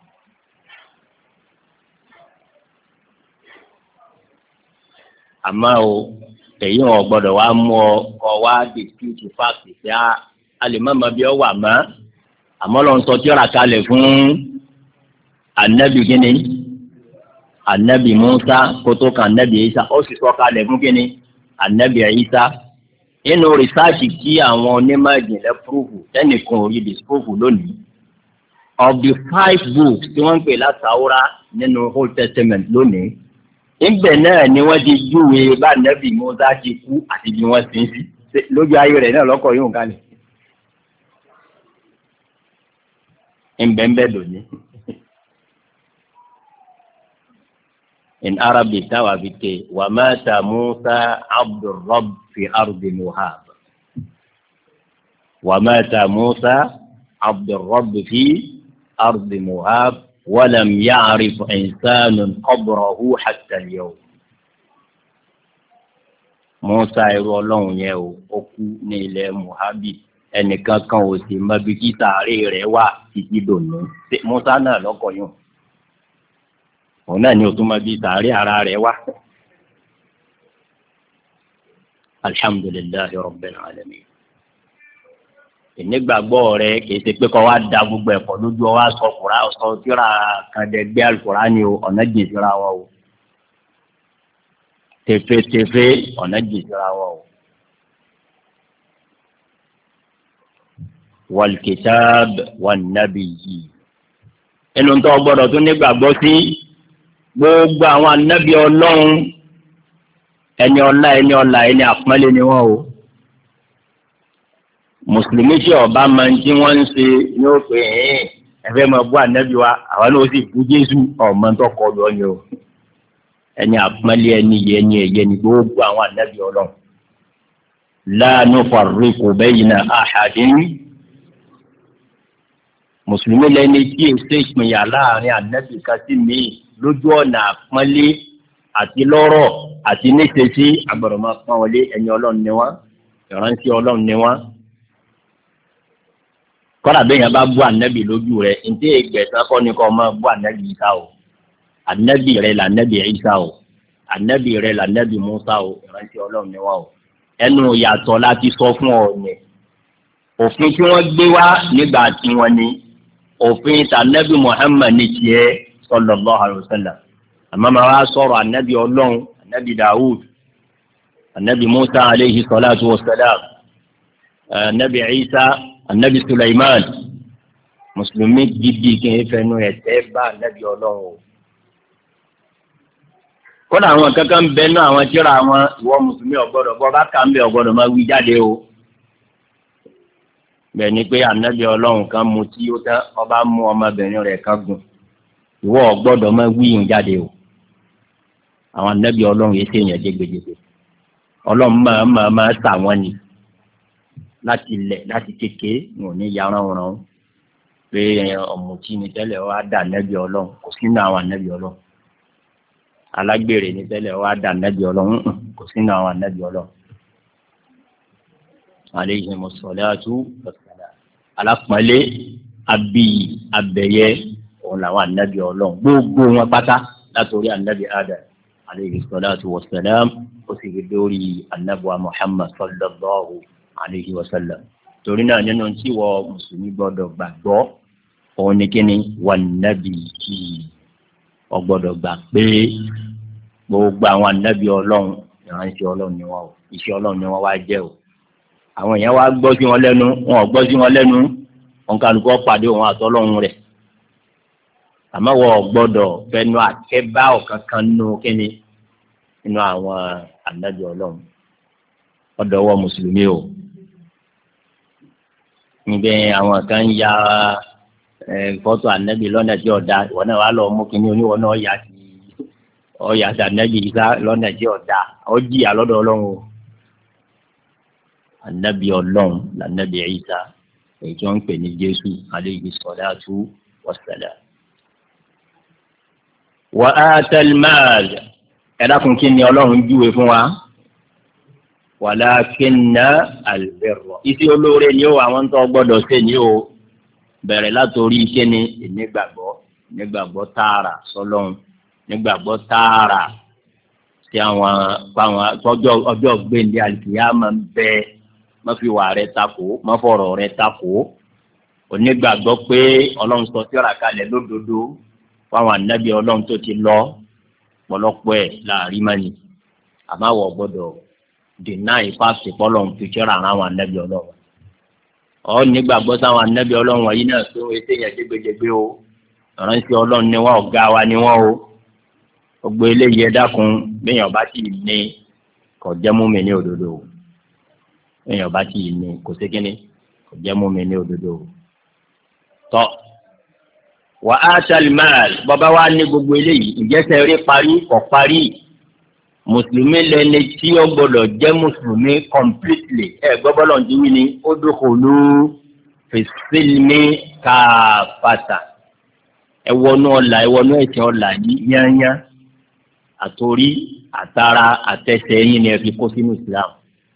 Àmọ́ o èyí wọn gbọ́dọ̀ wá mú ọ wá dispute fact pé a lè má mọ bí ọ wà mọ́ àmọ́ lọ́n sọ tí ó rà kalẹ̀ fún anabi gíní anabi Musa kótó kan anabi Isa ó sì sọ kalẹ̀ fún gíní anabi Isa inú rìsáàsì tí àwọn onímọ̀ ìjìnlẹ̀ púrúfù tẹ́nìkan ò rí disprove lónìí of the 5 books tí wọ́n ń pè látàwọ́rá nínú Old Testament lónìí. Ìgbẹ́ náà ni wọ́n ti júwe bá nẹ́bì Mùsá ti kú àti bí wọ́n ti ń sí lójú ayé rẹ̀ náà lọ́kọ̀ yóò kalẹ̀. Ìbẹ̀ǹbẹ̀ lónìí. In Arabic táwa fi ké wa mata Musa abdur rabb fi ardi Moab. Wa mata Musa abdur rabb fi ardi Moab. ولم يعرف إنسان قبره حتى اليوم. Mùsá ẹrú Ọlọ́run yẹn ó kú ní ilẹ̀ Moabi ẹnìkan kan ò sì mọ bí kí sàárè rẹ̀ wà títí dòní. Mùsá náà lọ́kọ̀ yùn òun náà ni ó tún mọ bí sàárè ara rẹ̀ wà. Alhamdulillahi rabbil alamin. Ìnígbàgbọ́ rẹ kìí ṣe pé kọ́ wá da gbogbo ẹ̀kọ́ lójú ọ wá sọ kura sọ tíra kan dẹgbẹ́ Al-Qur'ani o ọ̀nà jìn síra wọn o tẹfẹtẹfẹ ọ̀nà jìn síra wọn o. wal kitab wan nabiyyi ẹnu tó gbọ́dọ̀ tún nígbàgbọ́ sí gbogbo àwọn anábì Ọlọ́run ẹni ọlá ẹni àpọ́nlé ni wọ́n o mùsùlùmí tí ọba máa ń tí wọ́n ń ṣe ní ó pé ẹ̀fẹ́ máa bú ànábì wa àwọn náà ó sì bú Jésù ọmọ tó kọ lọ ni o ẹni àpọ́nlé ẹni yẹ ẹni ẹ̀yẹ ni gbogbo àwọn ànábì Ọlọ́run la nufarriqu bayna ahadin mùsùlùmí lẹni tí èsè ìpínyà láàrin ànábì kan sí mi lójú ọ̀nà àpọ́nlé àti lọ́rọ̀ àti níṣesí àgbọ̀dọ̀ máa pọ́n wọlé ẹni Ọlọ́run ni wọ́n ìrántí Ọlọ́run ni wọ́n. kọ́lá bẹ́yẹn bá bú ànábì lójú rẹ̀ ntẹ́ ìgbẹ̀sán kọ́ ni kọ́ máa bú ànábì Ìsá o ànábì rẹ̀ là ànábì Ìsá o ànábì rẹ̀ là ànábì Mùsá o ìrántí Ọlọ́run ni wọ́n o. ẹnu yàtọ̀ láti sọ fún ọ yẹn òfin tí wọ́n gbé wá nígbà tí wọ́n ní òfin tànábì Muhammad ní tiẹ̀ sallallahu alaihi wasallam àmọ́ máa wá sọ̀rọ̀ ànábì Ọlọ́run ànábì Dawud ànábì Musa aleyhi salatu wa salam ànábì Isa ànábì Sulaiman mùsùlùmí gidi kì í fẹnu ẹ̀tẹ́ bá ànábì Ọlọ́run o. kódà àwọn kankan ń bẹ náà àwọn tíra àwọn ìwọ mùsùlùmí ọgbọ́dọ̀ bọ́ bá kà ń bẹ ọgbọ́dọ̀ máa wí jáde o. bẹ́ẹ̀ ni pé ànábì Ọlọ́run kan mu tí ó tán ọba mú ọmọbìnrin rẹ̀ kan gùn ìwọ ọgbọ́dọ̀ máa wí yìí jáde o. àwọn ànábì Ọlọ́run yìí ṣèyàn dégbèdégbè Ọlọ́run máa tà wọ́n ni láti ilẹ̀ láti kékeré wọn ò ní yàrá wọn pé ọ̀mùtí ni tẹ́lẹ̀ wá dà ànábì Ọlọ́run kò sínú àwọn ànábì Ọlọ́run alágbèrè ní tẹ́lẹ̀ wá dà ànábì Ọlọ́run kò sínú àwọn ànábì Ọlọ́run. alayhimu salatu wassalam alápọ̀nlé abiyì abẹ̀yẹ òun làwọn ànábì Ọlọ́run gbogbo wọn pátá látòrí ànábì Adam alayhi salatu wassalam ó sì fi dórí ànábì wa Muhammad sallallahu alayhi wa sallam. torí náà nínú tí wọ́n mùsùlùmí gbọ́dọ̀ gbàgbọ́ òun ni kíni wà nábì yìí ọgbọ́dọ̀ gbà pé gbogbo àwọn ànábì Ọlọ́run ìránṣẹ́ Ọlọ́run ni wọ́n o iṣẹ́ Ọlọ́run ni wọ́n wá jẹ́ o. àwọn èèyàn wá gbọ́ sí wọn lẹ́nu wọn ò gbọ́ sí wọn lẹ́nu wọn kálukú pàdé òun àtọ́lọ́run rẹ̀ àmọ́ wọ́n gbọ́dọ̀ fẹnu àkẹ́bá ọ̀kankan nù kíni nínú àwọn ànábì Ọlọ́run ọ̀dọ̀ wọ mùsùlùmí o. níbẹ̀ àwọn kan ń ya fọ́tò ànábì lọ́nà tí ọ̀dà ìwọ náà wà lọ́ọ́ mú kínní oníwọ̀n náà ọ̀yà sí ànábì Ìsá lọ́nà tí ọ̀dà ó jìyà lọ́dọ̀ Ọlọ́run o. ànábì Ọlọ́run lànábì Ìsá èyí tí wọ́n ń pè ní Jésù alayhi salatu wassalam. wa atal mal ẹ̀dá kun kí ni Ọlọ́run júwe fún wa walakinna albirra isi olóore ni ó àwọn tó gbọ́dọ̀ ṣe ni ó bẹ̀rẹ̀ látòrí iṣẹ́ ni nígbàgbọ́ tààrà sọ́lọ́run nígbàgbọ́ tààrà sí àwọn ọjọ́ gbẹ̀ndé àlùkìyámà ń bẹ má fi wà rẹ takò má fọ̀rọ̀ rẹ takò onígbàgbọ́ pé Ọlọ́run sọ tírà kalẹ̀ lódodo fáwọn ànábì Ọlọ́run tó ti lọ pọ̀lọpọ̀ ẹ̀ láàrin mọ́ni àmọ́ àwọ̀ gbọ́dọ̀ dènà ìfàsì pọ́lọ́n fi kíra àwọn ànábì Ọlọ́run. ọ nígbàgbọ́ sáwọn ànábì Ọlọ́run wọ̀nyí náà tó ń ṣe yẹn dégbèdégbé o ìránṣẹ́ Ọlọ́run ni wọ́n ọ̀gá wa ni wọ́n o. gbogbo eléyìí ẹ dákun béèyàn bá ti ní kò jẹ́ mùmínì òdodo o béèyàn bá ti ní kò sí kínní kò jẹ́ mùmínì òdodo o. tọ́ wà á ṣàlìmáàl bàbá wa ní gbogbo eléyìí ìjẹsẹ̀ rí parí kò parí mùsùlùmí lẹni tí ó gbọ́dọ̀ jẹ́ mùsùlùmí completely gbọbọlọ ti wí ni ó dókòlù fìsílmì káfàtà ẹwọnú ẹsẹ ọlà yìí yányá àtòrí àtàrà àtẹsẹ̀ yín ni ẹ fi kó sínú Islam.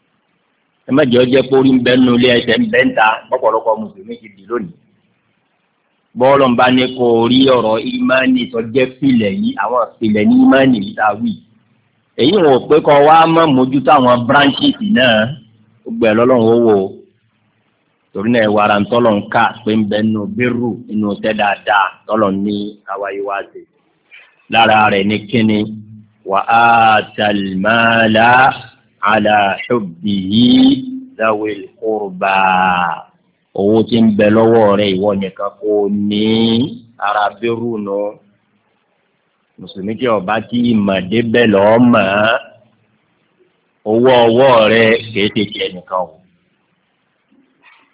ẹ má jẹ́ ọjẹ́ pórí ń bẹ́ nínú ilé ẹsẹ̀ ń bẹ́ ń ta ọ̀pọ̀lọpọ̀ mùsùlùmí ti dì lónìí. bọ́ọ̀lù ń bá ní kó rí ọ̀rọ̀ ìmánì tó jẹ́ pilẹ̀ yìí àwọn pilẹ̀ ní ìmánì yìí tá a wí. èyí wọn ò pé kọ́ wá mọ́ mójútó àwọn branches náà gbogbo ẹ̀ lọ́lọ́run ó wò ó. torí náà ìwà ara ń tọ́lọ̀ ń ká pé ń bẹ nínú bírù nínú tẹ́ dáadáa tọ́lọ̀ ní àwáyé wá sí. lára rẹ̀ ní kíni wa atal mala ala hubbihi zawil qurba owó tí ń bẹ lọ́wọ́ rẹ̀ ìwọ nìkan kò ní ara bírù nù mùsùlùmí tí ọba tí ìmọ̀dé bẹ́ẹ̀ lọ́ọ́ mọ̀ owó ọwọ́ rẹ̀ kìí ṣe tiẹ̀ nìkan o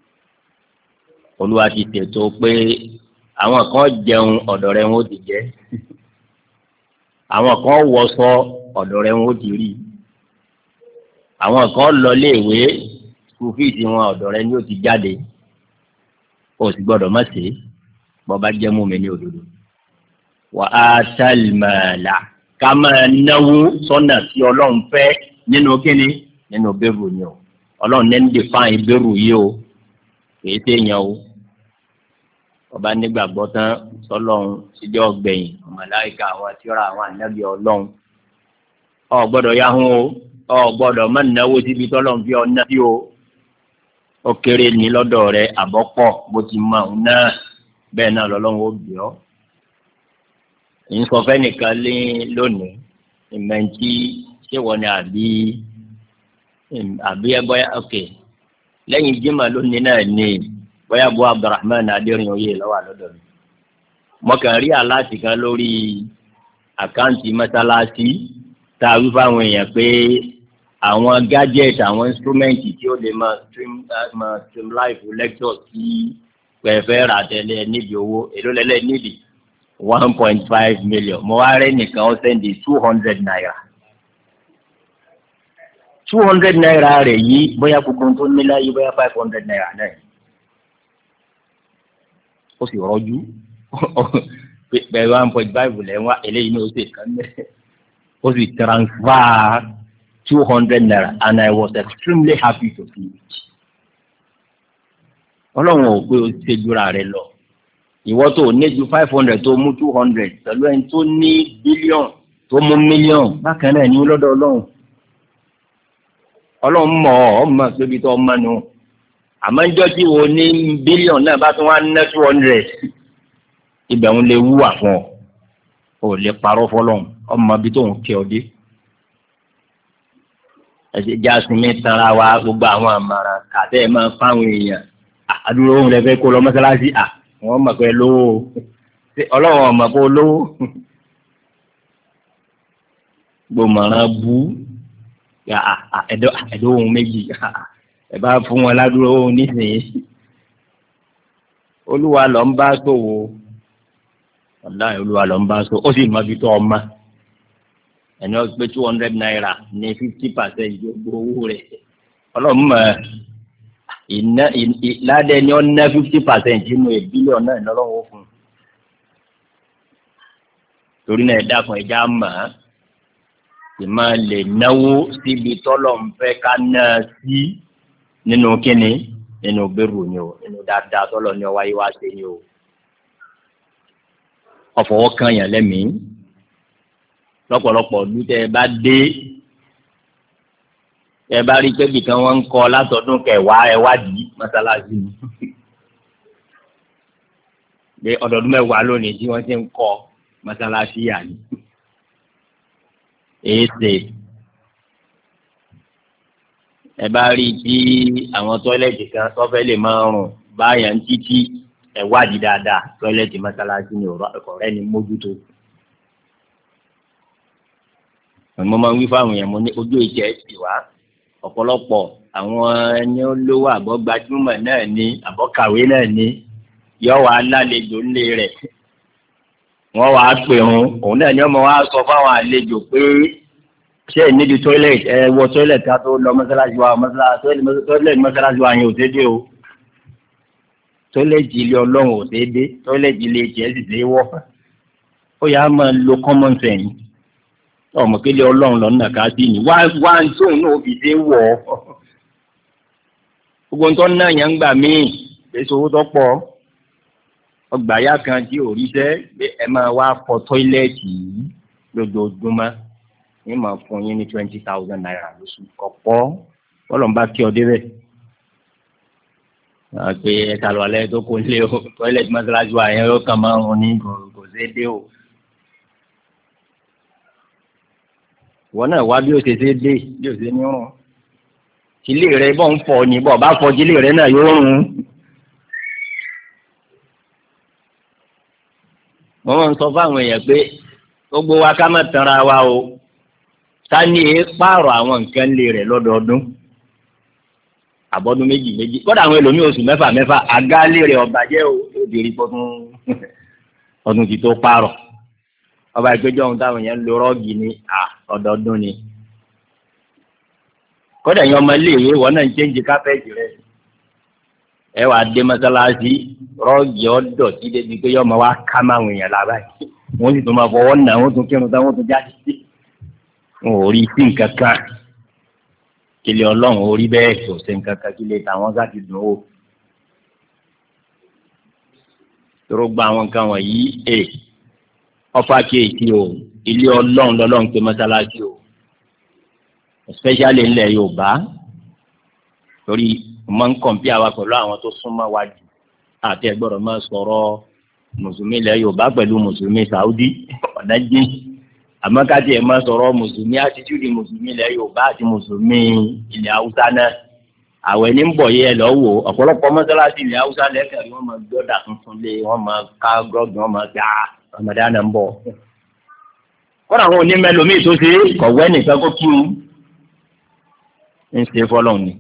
Olúwa ti tètò pé àwọn kan jẹun ọ̀dọ̀ rẹ̀ wọn ó ti jẹ àwọn kan wọṣọ ọ̀dọ̀ rẹ̀ wọn ó ti rí àwọn kan lọ léèwé school fees wọn ọ̀dọ̀ rẹ̀ ni ó ti jáde o sì gbọ́dọ̀ má ṣe bọ́ bá jẹ́ mú mi ní òdodo. Wa atal mala ká máa náwó sọ́nà tí ọlọ́run fẹ́ nínú kíni nínú bẹ́rù ni o ọlọ́run ní ń define bẹ́rù yìí o kìí téèyàn o ọba nígbàgbọ́ tán sọlọ́run síjọ́ ọgbẹ̀yìn màláíkà àwọn tíra àwọn ànábì ọlọ́run ọ gbọ́dọ̀ yahun o ọ gbọ́dọ̀ má náwó síbi tọ́lọ́run fi ọ ná sí o ó kéré ní lọ́dọ̀ rẹ àbọ̀pọ̀ bó ti mọ òun náà bẹ́ẹ̀ náà lọ́lọ́run ó bì ọ́ èyí sọ fẹ́ nìkan lé lónìí ìmẹ̀ntì ṣé wọ́n ní àbí ẹ bọ́yá ok lẹ́yìn jimá lónìí náà ní bọ́yá bu Abdulrahman adérin oyè lọ́wọ́ àlọ́dọ̀ mi mo kàn rí aláàtì kan lórí àkáǹtì mọ́sálásí tá a wí fáwọn èèyàn pé àwọn gadget àwọn instrument tí ó lè máa stream live lecture sí pẹ̀fẹ́ rà tẹ́lẹ̀ níbi owó èló lẹ́lẹ́ níbi 1.5 million mo wá rẹ́ nìkan ó sẹ́ndì 200 naira 200 naira rẹ̀ yìí bóyá gbogbo tó ní láyé bóyá 500 naira náà ó sì rọ́jú pẹ̀lú 1.5 lẹ́wọ̀n eléyìí ní oṣù kan mẹ́rin ó sì transfer 200 naira and I was extremely happy to see it. Ọlọ́run ò pé o ṣe jura rẹ lọ ìwọ tó ní ju 500 tó mú 200 pẹ̀lú ẹni tó ní bílíọ̀n tó mú mílíọ̀n bákan náà ní lọ́dọ̀ Ọlọ́run. Ọlọ́run mọ̀ ọ́ mọ̀ pébi tó ọmọ nù àmọ́ níjọ́ tí wo ní bílíọ̀n náà bá tún wá ná 200 ibẹ̀ ń lè wúwà fún ọ ò lè parọ́ fọlọ́run ọmọ bí tó ń kí ọ dé. Ẹ̀sìn jásùnmí tanra wa gbogbo àwọn àmàrà kàtẹ́ ẹ̀ máa fáwọn èèyàn àdúró ohun lẹ́fẹ́ kó lọ mọ́sálásí wọ́n mọ̀ pé lówó ọlọ́run ọmọ kó lówó gbòmọ̀ràn bú ẹ̀dọ́ ohun méjì ẹ̀ bá fún wọn ládùúró ohun nísìnyí olúwa lọ ń bá sòwò ọ̀la olúwa lọ ń bá sòwò ó sì mọ ibi tó ọmọ ẹni wọ́n pé 200 naira ní 50% gbogbo owó rẹ̀ ọlọ́run mọ̀ ládẹ ni wọ́n ná 50% nínú bílíọ̀nù náà lọ́wọ́ fún un torí náà ẹ̀dá kan ẹ̀já mọ̀ ọ́ sì máa lè náwó síbi tọ́lọ̀ ń fẹ́ ká ná sí nínú kíni nínú bẹ́rù ni o nínú dáadáa tọ́lọ̀ ní ọwáyé wá sí ni o ọ̀fọwọ́ kan yàn lẹ́mìí lọ́pọ̀lọpọ̀ ọdún tẹ́ ẹ bá dé ẹ bá rí pé bìkan wọn ń kọ látọdún kẹwàá ẹ wádìí mọ́sálásí ni pé ọdọọdún mẹ́wàá lónìí tí wọ́n ti ń kọ mọ́sálásí yà ni èsè ẹ bá rí tí àwọn tọ́lẹ̀tì kan tọ́fẹ́ lè máa rùn báyà ń títí ẹ wádìí dáadáa tọ́lẹ̀tì mọ́sálásí ni ọ̀rẹ́ ni mójútó. mo máa ń wí fáwọn èèyàn mo ní ojú ìjẹ́ sì wá ọ̀pọ̀lọpọ̀ àwọn ẹni olówó àbọ̀ gbajúmọ̀ náà ní àbọ̀kàwé náà ní yọ wá lálejò ńlé rẹ̀ wọ́n wá pè òun náà ni ọmọ wa sọ fáwọn àlejò pé ṣé ẹ níbi toilet ẹ wọ toilet ká tó lọ mọ́sálásí wa toilet mọ́sálásí wa yẹn ò ṣe dé o toilet ilé ọlọ́run ò ṣe dé toilet ilé tiẹ̀ sì ṣe wọ́ ó yà á máa lo common sense ọmọ kéde ọlọ́run lọ́nà ká sí ni wá tóun náà fi dé wọ̀ ọ́ gbogbo nǹkan náà yẹn ń gbà míì èso owó tó pọ̀ ọgbà yá kan tí ò ríṣẹ́ ẹ máa wá fọ tọ́ílẹ̀tì yìí lójoojúmọ́ ní máa fún yín ní 20,000 naira lóṣù kọ̀pọ̀ ọlọ́run bá kí ọ débẹ̀ pé ẹ̀ka lọ́lẹ́ tó kó lé o tọ́ílẹ̀tì mọ́sálásí wa yẹn ló kàn máa ń rún ní kò ṣeé dé o. wọn náà wá bí o ṣe ṣe dé bí o ṣe ní rún ilé rẹ bọ́ ń fọ ní bọ́ bá fọ ilé rẹ náà yóò rún. wọ́n máa ń sọ fáwọn èèyàn pé gbogbo wa ká má tanra wa o ká ní pààrọ̀ àwọn nǹkan lé rẹ̀ lọ́dọọdún àbọ̀dún méjì kódà àwọn ẹlòmíì oṣù mẹ́fà àgálé rẹ̀ ọ̀bàjẹ́ o yóò di rí ọdún ti tó pààrọ̀ ọba ìgbẹ́jọ́ ohun táwọn yẹn ń lo rọ́ọ̀gì ní ọdọọdún ni kódà yẹn ọmọ iléèwé wọn náà ń chẹ́ǹjì kápẹ́ẹ̀tì rẹ̀ ẹ wàá dé mọ́sálásí rọ́ọ̀gì ọ̀dọ̀ tí débi pé yọmọ wa ká máwọn èèyàn lára yìí wọ́n sì tún máa fọwọ́ nà wọ́n tún kírun táwọn tún jáde sí wọn ò rí sí nǹkan kan kílẹ̀ ọlọ́run orí bẹ́ẹ̀ kò sí nǹkan kan kílẹ̀ táwọn sáti dùn ó tóró gba àwọn nǹkan wọ̀nyí ọfà kéèkì o ilé ọlọ́run lọ́lọ́run pé mọ́sálásí o especially ńlẹ̀ Yorùbá torí máa ń kọ̀m̀pí àwa pẹ̀lú àwọn tó súnmọ́ wa jù àti ẹgbọ́dọ̀ máa sọ̀rọ̀ mùsùlùmí ilẹ̀ Yorùbá pẹ̀lú mùsùlùmí Saudi ọ̀dájú àmọ́ kájí ẹ̀ máa sọ̀rọ̀ mùsùlùmí attitude mùsùlùmí ilẹ̀ Yorùbá àti mùsùlùmí ilẹ̀ Haúsá náà àwẹ̀ ní ń bọ̀ yẹ ẹ lọ́wọ́ ọ̀pọ̀lọpọ̀ mọ́sálásí ilẹ̀ Haúsá lẹ́kẹ̀rí wọ́n máa gbọ́dà tuntun lé wọ́n máa ká gọ́ọ̀gì wọ́n máa gbà Ramadan ń bọ̀ kọ́nà àwọn onímẹ́lòmíì tó ṣe kọ̀wé nìkan kó kí ń ṣe fọ́lọ́run ni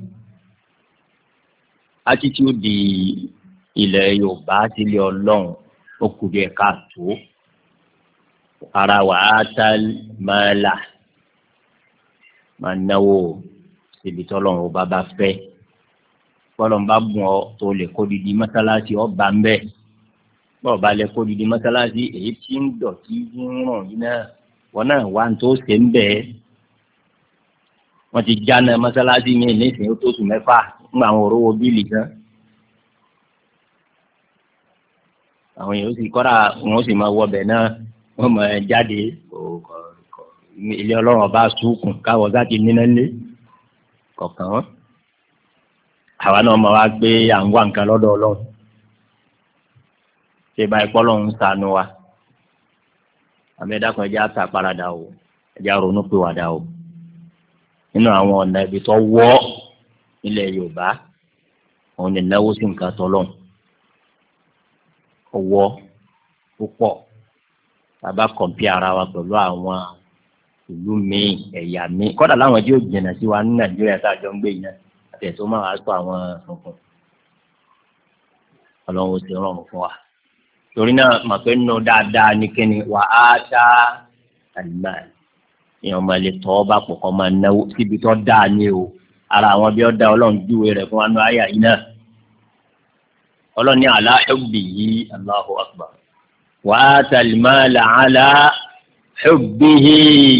attitude ilẹ̀ Yorùbá ti lé ọlọ́run ó kù díẹ̀ káàtó ara wà á tá máa là máa náwó síbi tọ́lọ́run ó bá fẹ́ bọ́lọ́run bá bùn ọ tó lè kó didi mọ́sálásí ọba ń bẹ́ẹ̀ bọ́ọ̀ bá lè kó didi mọ́sálásí èyí tí ń dọ̀tí ń rùn yín náà wọn náà wà tó ṣe ń bẹ́ẹ̀ wọ́n ti jáná mọ́sálásí yẹn nísìnyí ó tó oṣù mẹ́fà ńgbà àwọn òróró bíìlì kan àwọn èèyàn sì kọ́ra wọn sì máa wọbẹ̀ náà wọ́n máa jáde ilé ọlọ́run ọba sùkùn káwọ́ sáti níná lé kọ̀ọ̀kan wọn àwa náà máa wá gbé à ń wá nǹkan lọ́dọ̀ ọlọ́run ṣé báyìí pọ́ lọ́run ń ṣàánú wa àmì ẹ̀dá kan ẹ̀jẹ̀ àtà paradà o ẹ̀jẹ̀ àrònú pé wàdà o nínú àwọn ọ̀nà ibi tó wọ́ ilẹ̀ Yorùbá òun ní náwó sí nǹkan tọ́lọ́run ọwọ́ púpọ̀ tàbá kọ̀m̀pì ara wa pẹ̀lú àwọn ìlú míì ẹ̀yà míì kọ́dà láwọn tí ó jìnnà sí wa ní Nàìjíríà tá a jọ ń gbé yìí náà àti ẹ̀tọ́ máa wá sọ àwọn funfun ọlọ́run ó ti rọrùn fún wa torí náà mà pé nínú dáadáa ní kíni wà á dá àlùmá èèyàn máa lè tọ́ bá pọ̀ kọ́ máa náwó síbi tó dáa ní o ara àwọn bí ó dá ọlọ́run júwe rẹ̀ fún wa ní àyà yìí náà ọlọ́run ní àlá ẹ̀bì yìí Allahu Akbar wa atal mala ala hubbihi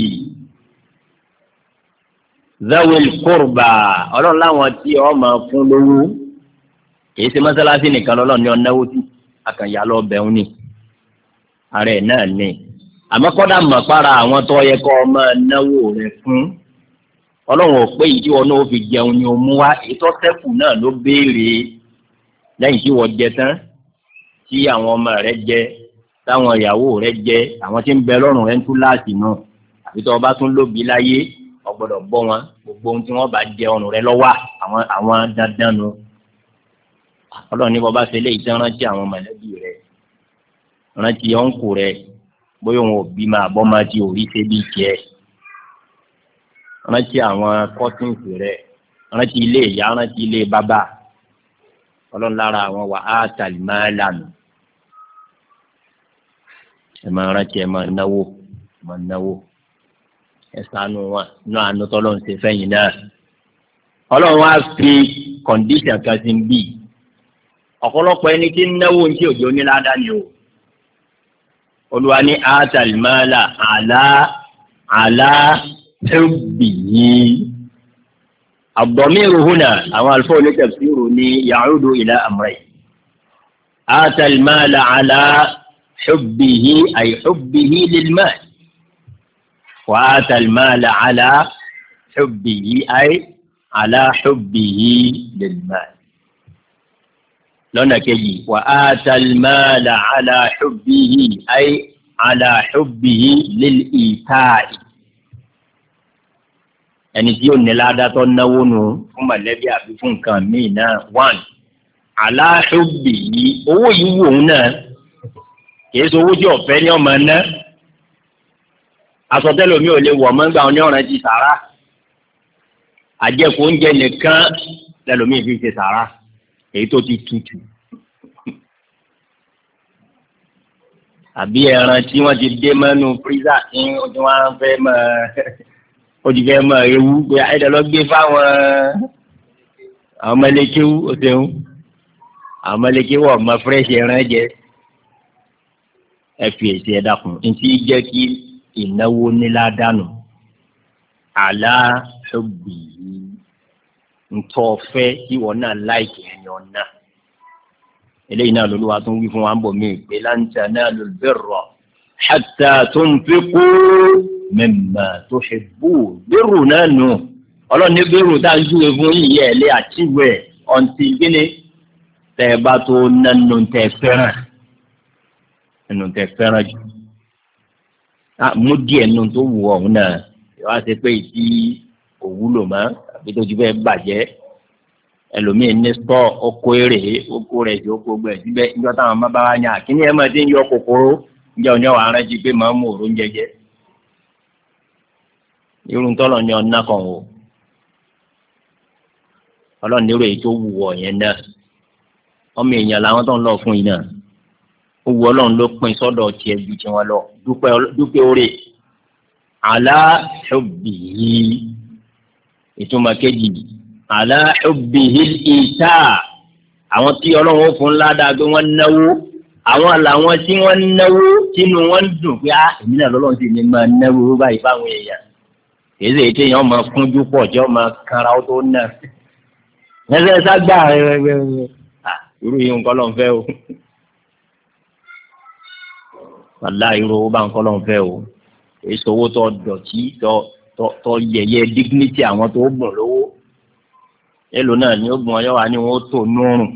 zawil qurba ọlọ́run láwọn tí ọ máa fún lówó kìí ṣe mọ́sálásí nìkan lọ́lọ́run ní ọ̀náwó tí àkànyà lọ bẹ̀rù ni ààrẹ náà ní àmọ́ kọ́dà mọ̀ para àwọn tó yẹ kọ́ ọ máa náwó rẹ̀ fún ọlọ́run ò pé ìdí wọn náà fi jẹun ni ó mú wá ètò sẹ́kù náà ló béèrè lẹ́yìn tí wọ́n jẹ tán tí àwọn ọmọ rẹ̀ jẹ táwọn ìyàwó rẹ̀ jẹ àwọn tí ń bẹ lọ́rùn rẹ̀ ń tú láàsì náà àbí tó o bá tún lóbi láyé o gbọ́dọ̀ bọ́ wọn gbogbo ohun tí wọ́n bá jẹ ọrùn rẹ̀ lọ́wọ́ àwọn dandan nu ọlọ́run ní bọ́ba ṣe léyìí tán rántí àwọn mọ̀lẹ́bí rẹ̀ rántí ọ̀nkù rẹ̀ bóyá òun ò bí máa bọ́ máa ti òrí ṣe bí tiẹ̀ rántí àwọn kọ́tíǹsì rẹ̀ rántí ilé ìyá rántí ilé bàbá ọlọ́run lára àwọn wà á tàlí máa lànà ẹ máa rántí ẹ máa náwó ẹ ṣàánú wọn inú àánú tọ́lọ́run ṣe fẹ́yìn náà ọlọ́run wá fi kọ̀ǹdíṣàn kan sí bí ọ̀pọ̀lọpọ̀ ẹni tí ń náwó ní tí òjò níláàdá ni o olúwa ní àtàlí máa là àlá hubbihi الضمير هنا أو الفول تفسيرني يعود إلى أمرين آتى المال على حبه أي حبه للمال وآتى المال على حبه أي على حبه للمال لنا كي وآتى المال على حبه أي على حبه للإيتاء ẹni tí ó ní ládàtọ̀ náwó nù fún mọ̀lẹ́bí àbí fún nǹkan míì náà one aláṣọ́bì yìí owó yìí wò ó náà kìí ṣe owó tí ọ̀fẹ́ ní ọmọ náà asọtẹ́lẹ̀ mi ò lè wọ̀ mọ́ gbà wọn ní ọ̀ràn ti sàrà àjẹkù oúnjẹ nìkan lẹ́lòmíì fi ṣe sàrà èyí tó ti tutù. àbí ẹran tí wọ́n ti dé mọ́nú fírísà tí wọ́n fẹ́ mọ́ ó ti fẹ́ mọ́ ewu pé ẹ̀dẹ̀ lọ gbé fáwọn àwọn ọmọlẹ́kẹ́wù ó ṣeun àwọn ọmọlẹ́kẹ́wù ọmọ fúrẹ́ṣì ẹran jẹ ẹ fi èsì ẹ dákun ntí jẹ́ kí ìnáwó nílá dànù aláṣọ́gbì ntọ́ fẹ́ kí wọ́n náà láìkì ẹni ọ̀nà eléyìí náà lóluwà tó ń wí fún wa ń bọ̀ mí pé lan tanalul birra hatta tunfiqu mimma tuhibbun bẹ́rù náà nù ọlọ́ni bẹ́rù tá a ń júwe fún yìí ẹ̀ lé àtìwẹ̀ ọ̀ǹtì gíní tẹ́ ẹ bá tó nánú tẹ́ fẹ́ràn nínú tẹ́ fẹ́ràn jù mú díẹ̀ nínú tó wù ọ̀hún náà wá ṣe pé ìdí òwúlò mọ́ àbí tó ti fẹ́ bàjẹ́ ẹlòmíì ní sọ ọkọ èrè oko rẹ̀ tí ó kó gbẹ síbẹ̀ níjọ́ táwọn bá wá ní àkíní ẹ̀ máa ti ń yọ kòkòrò níjẹ́ òní ọ̀hún arájí pé máa ń mú òórùn jẹjẹ irun tọ́lọ̀ ní ọ̀nà kan o ọlọ́run nírò èyí tó wù ọ̀ yẹn náà ọmọ èèyàn làwọn tó ń lọ fún yìí náà ó wù ọlọ́run ló pin sọ́dọ̀ tiẹ̀ ju tiwọn lọ dúpẹ́ oore ala hubbihi ìtumọ̀ kejì ala hubbihi ìta àwọn tí ọlọ́run ó fún ládàá pé wọ́n náwó àwọn làwọn tí wọ́n náwó tínú wọn dùn pé èmi náà lọ́lọ́run sì ní máa náwó báyìí fáwọn èèyàn èyí sì téèyàn máa kúnjú pọ̀ tí wọ́n máa kanra ó tó náà ẹsẹ̀ ságbà irú yìí nǹkan lọ́n fẹ́ o wàlá irú owó bá nǹkan lọ́n fẹ́ o èyí sọ́wọ́ tó dọ̀tí tó yẹ̀yẹ́ dignity àwọn tó gbọ̀n lówó èlò náà ni ó gbọ̀n ọyọ́ wa ni wọ́n tó nùrùn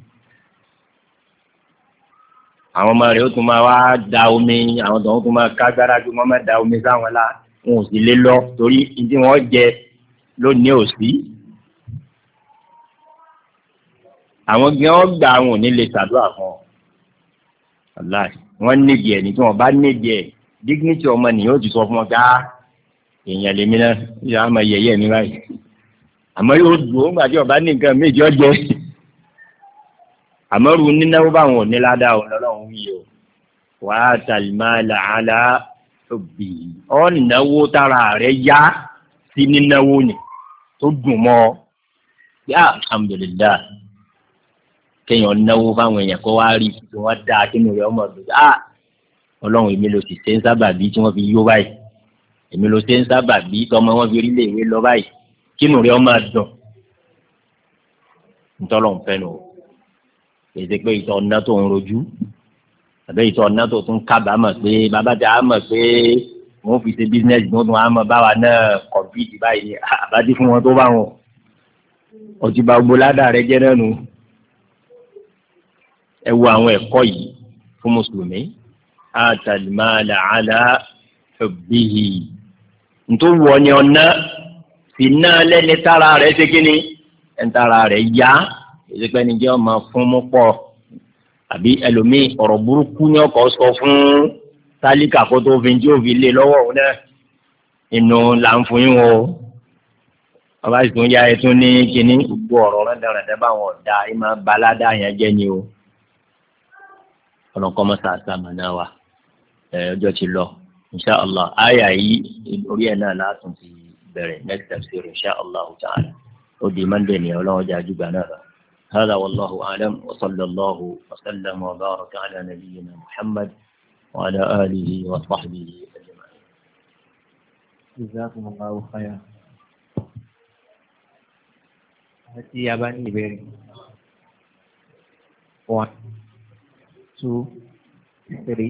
àwọn ọmọ rẹ̀ ó tún máa wá da omi àwọn tó ń tún máa kágbára bí wọ́n máa da omi sáwọn la wọn ò sì lé lọ torí ìdí wọn jẹ lónìí ò sí àwọn gbé wọn gbà àwọn ò ní lè ṣàdúrà fún ọ aláì wọn nídìí ẹ ní tí wọn bá nídìí ẹ dignity ọmọ nìyẹn ó ti sọ fún ọ ká èèyàn lèmi náà yóò á máa yẹ̀yẹ́ mi báyìí àmọ́ yóò dùn ó gbàdí ọba ní nǹkan méjì ọjọ́ àmọ́ ru nínáwó báwọn ò ní ládàá ọ lọ́lọ́run wí o wàá tàlímàlà àlà òbí ọ nínáwó tára rẹ yá sí nínáwó ni tó dùn mọ́ yá alhamdulillah kéèyàn náwó fáwọn èèyàn kó wá rí tí wọ́n dá kínú rẹ̀ ọmọ ọdún ọlọ́run èmi ló sì ṣe ń sábà bí tí wọ́n fi yó báyìí èmi ló ṣe ń sábà bí tọmọ wọn fi rí léèwé lọ báyìí kínú rẹ̀ ọmọ dùn ntọ́lọ́run fẹ́ nù èdè pé ìtọ́ ọ̀nà tó ń rojú àbẹ́ ìtọ́ ọ̀nà tó tún kábàámọ̀ pé bàbá tí a mọ̀ pé wọ́n fi ṣe bísíǹnẹ́sì wọ́n tún á mọ̀ báwa náà kọ̀mpìtì báyìí àbájú fún wọn tó bá wọn ọtí bá gbó ládàá rẹ jẹ́ náà nù ẹ wo àwọn ẹ̀kọ́ yìí fún mùsùlùmí àtàlímàlà àlà hubbihi nítorí wọ́n ní ọ̀nà fìnnà lẹ́ni tára rẹ̀ ṣe kí ni ẹni tára rẹ̀ yá èyí pé ní jẹ́ ọmọ fún mú pọ̀ àbí ẹlòmíì ọ̀rọ̀ burúkú ní ọkọ̀ sọ fún tálíkà kó tó fi jí òfin lé lọ́wọ́ òun náà inú là ń fún yín o ọba sì tún yá ẹ tún ní kíní gbogbo ọ̀rọ̀ rẹ̀ báwọn ọ̀dà ẹ máa balada yẹn jẹ́ ni o ọ̀nà kọ́mọ́ sàásà mọ̀nà wa ọjọ́ ti lọ inṣàlá àyà yìí orí ẹ̀ náà látún ti bẹ̀rẹ̀ next tafsir inṣàlá ta'ala ó di monday ní ọlọ́wọ́ jà jùgbà náà lọ. هذا والله أعلم وصلى الله وسلم وبارك على نبينا محمد وعلى آله وصحبه أجمعين. جزاكم الله خيرا. Àti yaba ní ìbéèrè. 1, 2, 3.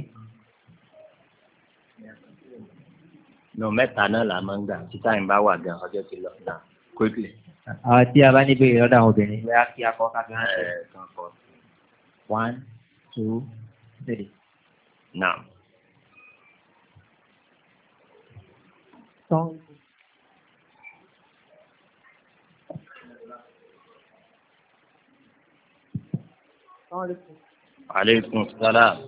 No, mẹ́ta náà la máa ń gbà títà ìbá wà gan ọjọ́ ti lọ náà quickly. Àwọn tí a bá ní ìbéèrè lọ́dọ̀ àwọn obìnrin bóyá kí a kọ́ káfíń hàn. 1, 2, 3. Now. Aleykum salaam.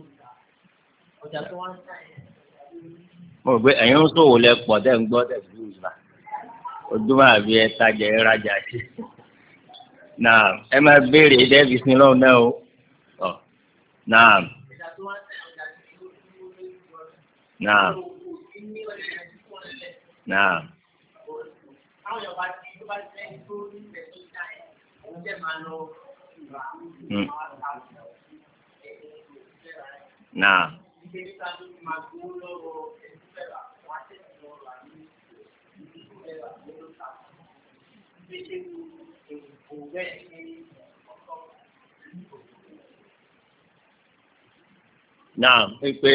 Mo gbé ẹ̀yin ń sòwò lẹ pọ̀ tẹ́ ń gbọ́ tẹ̀ sí ìgbà ojúmọ́ àbí ẹ tajà ẹ rajà sí náà ẹ máa béèrè dẹ́bi sí lọ́wọ́ náà o náà náà náà. Náà. Náà pé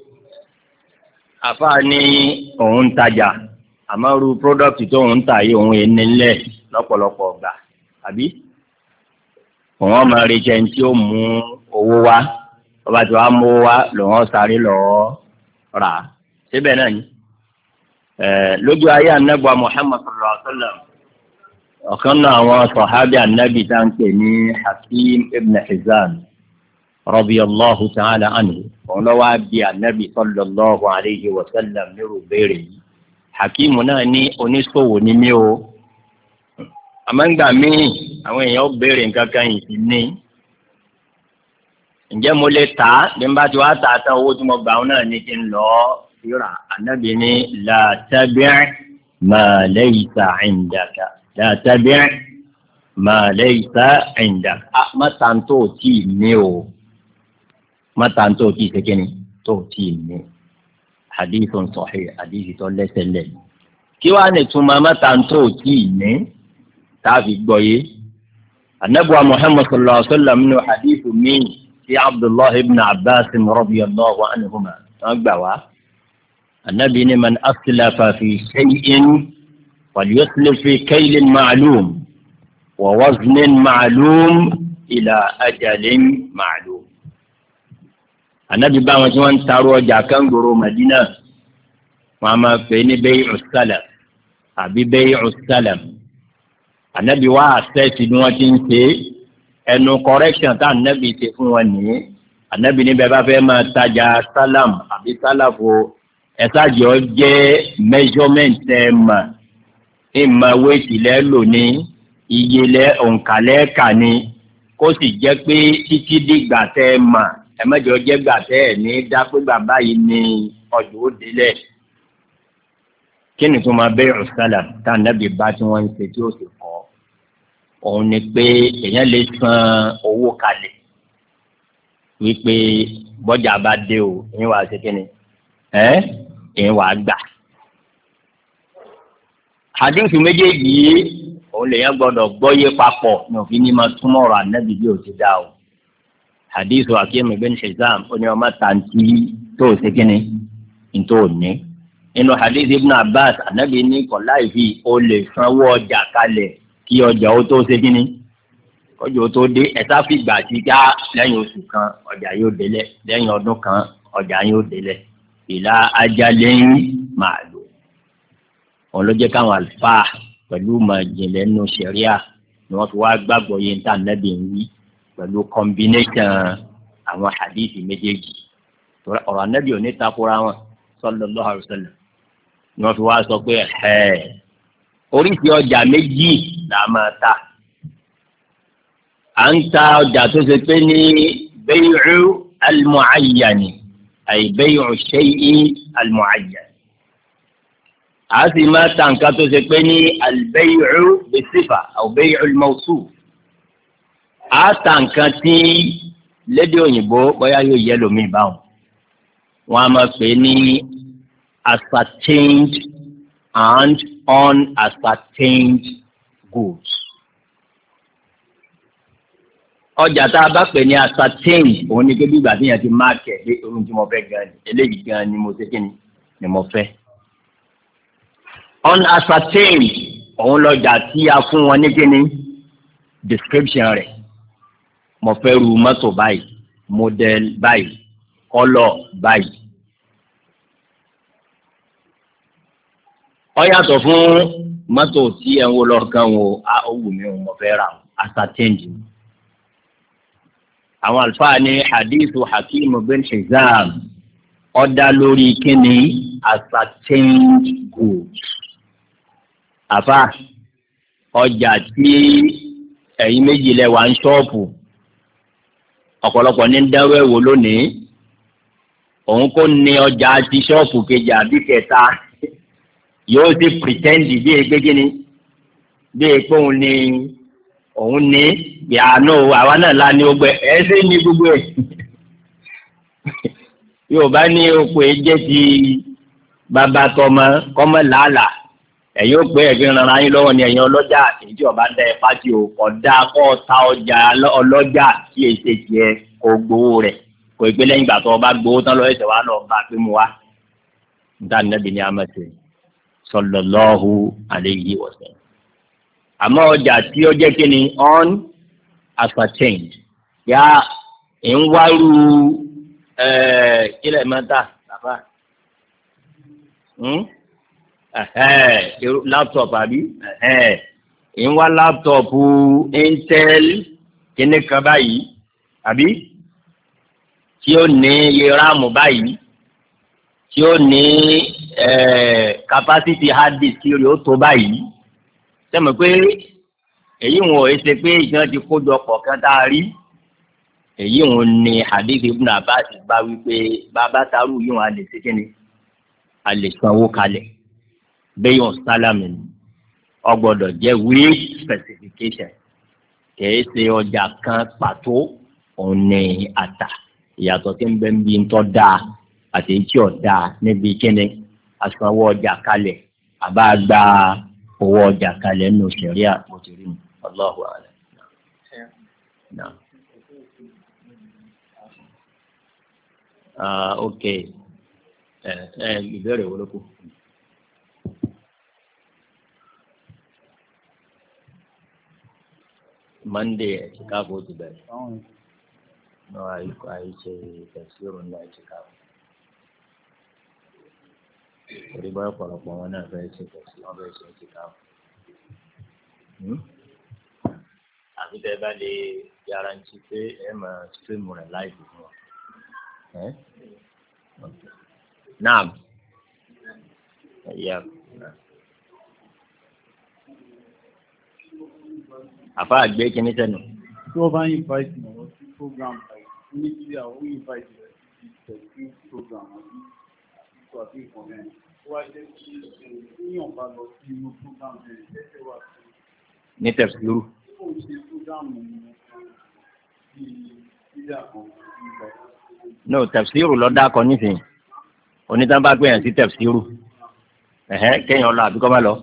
àfáà ní òun ń tajà àmọ́ irú pírọ́dọ̀tì tó ń tà yìí òun èé nílẹ̀ lọ́pọ̀lọpọ̀ ọgbà àbí òun ọmọ rẹ̀ jẹ́ ní tí ó mú owó wá ọba tí wàá mú owó wá lòun sáré lọ́ọ́ rà á síbẹ̀ náà ni lójú ayé anábọ̀ Muhammad sallallahu alaihi wa sallam ọ̀kan náà àwọn sọ̀hábì anábì tá à ń pè ní Hakim ibn Hizam radiyallahu ta'ala anhu òun lọ́wọ́ á bí anábì sallallahu alaihi wa sallam nírú béèrè yìí Hakim náà ní oníṣòwò ní mí o àmọ́ ńgbà míì àwọn èèyàn béèrè nǹkan kan yìí sí ní ǹjẹ́ mo lè tà á bí n bá ti wá tà á tán owó tí mo gbà ọ́ náà ní kí n lọ síra ànábì ní la tabi' ma laysa 'indaka la tabi' ma laysa 'indaka má ta tó tí ì ní o má ta tó tí ì sẹ́kẹ́ni tó tí ì ní hadithun sahih hadithi tó lẹ́sẹ̀ lẹ̀ kí wàá ní túmọ̀ má ta tó tí ì ní tàbí gbọ́ yé anabuwa Muhammad sallallahu alaihi wa sallam nínú hadithu míì tí Abdullahi ibn Abbas radiyallahu anhuma wọ́n gbà wá anabi ni man aslafa fi shay'in falyuslif fi kaylin ma'lum wa waznin ma'lum ila ajalin ma'lum. anabi bá wọn tí wọ́n ń taró ọjà kan gbòòrò Madina wọ́n a máa pè ní bay'u salam àbí bay'u salam. anabi wa àṣẹ́sì bí wọ́n ti ń ṣe ẹnu correction tá anabi ṣe fún wọn nìyí anabi níbẹ̀ bá fẹ́ máa tajà salam àbí sálàfo ẹ̀sàjọ́ jẹ́ measurement ẹ̀ mà ìmọ̀ wéètì lẹ́ lò ní iye lẹ́ òǹkàlẹ́ kà ní kó sì jẹ́ pé títí dìgbà tẹ́ ẹ mà ẹ mẹ́jọ jẹ́ gbà tẹ́ ẹ̀ ní dápé bàbá yìí ní ọjọ́ òde lẹ̀ kí ni tó máa bẹ́ẹ̀ salam tá anabi bá tí wọ́n ń ṣe tí ó sì kọ́ òun ni pé èèyàn lè san owó kalẹ̀ wípé bọ́jà bá dé o ìyẹn wàá ṣe kíni ìyẹn wàá gbà. hadith méjèèjì yìí òun lèèyàn gbọ́dọ̀ gbọ́yé papọ̀ ní òfin ní ma túmọ̀ ọ̀rọ̀ ànábì bí o ti dá o. hadith Hakim ibn Hizam ó ní ọmọ tàǹtí tó ṣe kíni ntó ní. nínú hadith Ibn Abbas ànábì ní kọ̀ láì fi o lè sanwó ọjà kalẹ̀ kí ọjà ó tó ṣe kíni ọjà ó tó dé ẹ̀sà fìgbà tí ká lẹ́yìn oṣù kan ọjà yóò délẹ̀ lẹ́yìn ọdún kan ọjà yóò délẹ̀ ìlà ajalin ma'lum. òun ló jẹ́ káwọn àlùfáà pẹ̀lú màjìnlẹ̀ nínú ṣẹ̀ríà ni wọ́n fi wá gbàgbọ́ yẹn tá nẹ́bí ń wí pẹ̀lú combination àwọn hadith méjèèjì ọ̀rọ̀ nẹ́bí ò ní takora wọn sallallahu alaihi wasallam ni wọ́n fi wá sọ pé oríṣi ọjà méjì là máa ta à ń ta ọjà tó ṣe pé ní bay'u al-mu'ayyani ay bay'u shay'i al-mu'ayyan a sì máa ta nǹkan tó ṣe pé ní al-bay'u bis-sifa aw bay'u al-mawsuf a ta nǹkan tí lédè òyìnbó bóyá yóò yẹ lómi báwọn wọn a máa pè ní ascertained and unascertained goods. ọjà tá a bá pè ní ascertained òun ni kébí ìgbà tí yẹn ti máàkì ẹ̀ dé ohun tí mo fẹ́ gan ni eléyìí gan ni mo ṣe kí ni mo fẹ́. unascertained òun lọ́jà tí a fún wọn ní kí ni description rẹ̀ mo fẹ́ ru mọ́tò báyìí model báyìí color báyìí. ó yàtọ̀ fún mọ́tò tí ẹ̀ ń wo lọ́ọ̀kan wo ó wù mí mo fẹ́ rà ascertained. àwọn àlùfáà ní hadithu Hakim bin Hizam ó dá lórí kíni ascertained goods àfà ọjà tí ẹ̀yin méjì lẹ wà ń ṣọ́ọ̀pù ọ̀pọ̀lọpọ̀ ní dẹ́rù ẹ̀wò lónìí òun kò ní ọjà ti ṣọ́ọ̀pù kejì àbí kẹta yóò sì pretend bí ẹgbẹ́ gíní bí ẹgbẹ́ òun ní ìyànà àwa náà la ní ogbẹ ẹsẹ̀ ní gbogbo ẹ̀ yóò bá ní oko ẹ̀jẹ̀ ti bàbá kọ́mọ làálàá ẹ̀yin ó pé ẹ̀gbin rárá yín lọ́wọ́ ni ẹ̀yin ọlọ́jà èyí ọba dá ẹ pàtì o ọ̀dà kọ́ ta ọjà ọlọ́jà tí èsì tiẹ̀ kò gbowó rẹ̀ kò gbé lẹ́yìn ìgbà tó ọba gbowó tán lọ ẹsẹ̀ wa lọ bá pé mu wa níta nàbì ní amẹ́sẹ̀ sallallahu alayhi wa sallam. àmọ́ ọjà tí ó jẹ́ kí ni unascertained yá ń wárú kílẹ̀ mọ́ta bàbá laptop àbí ń wá laptop Intel kíní kan báyìí àbí tí ó ní iye ráàmù báyìí tí ó ní capacity hard disk rẹ̀ ó tó báyìí sẹ́mi pé èyí wọn ò ṣe pé ìjọba ti kójọ pọ̀ kan tá a rí èyí wọn ni hadith Ibn Abbas bá wípé bàbá taru yìí wọn a lè ṣe kíni a lè sanwó kalẹ̀ bẹ́yọ̀n sálámì ọgbọ́dọ̀ jẹ́ with specification kìí ṣe ọjà kan pàtó òun ní ata ìyàtọ̀ tí ń bẹ ń bí ń tọ́ da àti tí ò da níbi kíni asanwó ọjà kalẹ̀ àbá gba owó ọjà kalẹ̀ nínú sẹ̀ríà mo ti rí mi Allahu a'lam. Ok ìbéèrè wo ló kù. Monday Chicago ti bẹ̀rẹ̀. No, àìṣe tẹ̀síìrù ní Chicago. Orí bá ọ̀pọ̀lọpọ̀ wọn náà fẹ́ ṣe tẹ̀síìrù wọn fẹ́ ṣe Chicago. Àbí tẹ́ bá lè yarantí pé ẹ máa stream rẹ̀ láìpẹ́ fún wa. Naam. Yeah. Àfa àgbẹ̀ kìíní sẹ́nu. Tí wọ́n bá ń invite me wọ́n sí program ní tí àwọn invite rẹ̀ sí tẹ̀sí program àbí ìkọ̀mẹ́. Ó wá jẹ́ kí èèyàn bá lọ sí inú program rẹ̀ lẹ́sẹ̀ wà sí. Ní tẹ̀síìrù. Ó ń ṣe program ní ìdílé àkọ́kọ́. No, tẹ̀síìrù lọ dákọ nísìnyí. Onítàn bá gbẹ̀yàn sí tẹ̀síìrù. Kéèyàn lọ àbí kọ́ má lọ.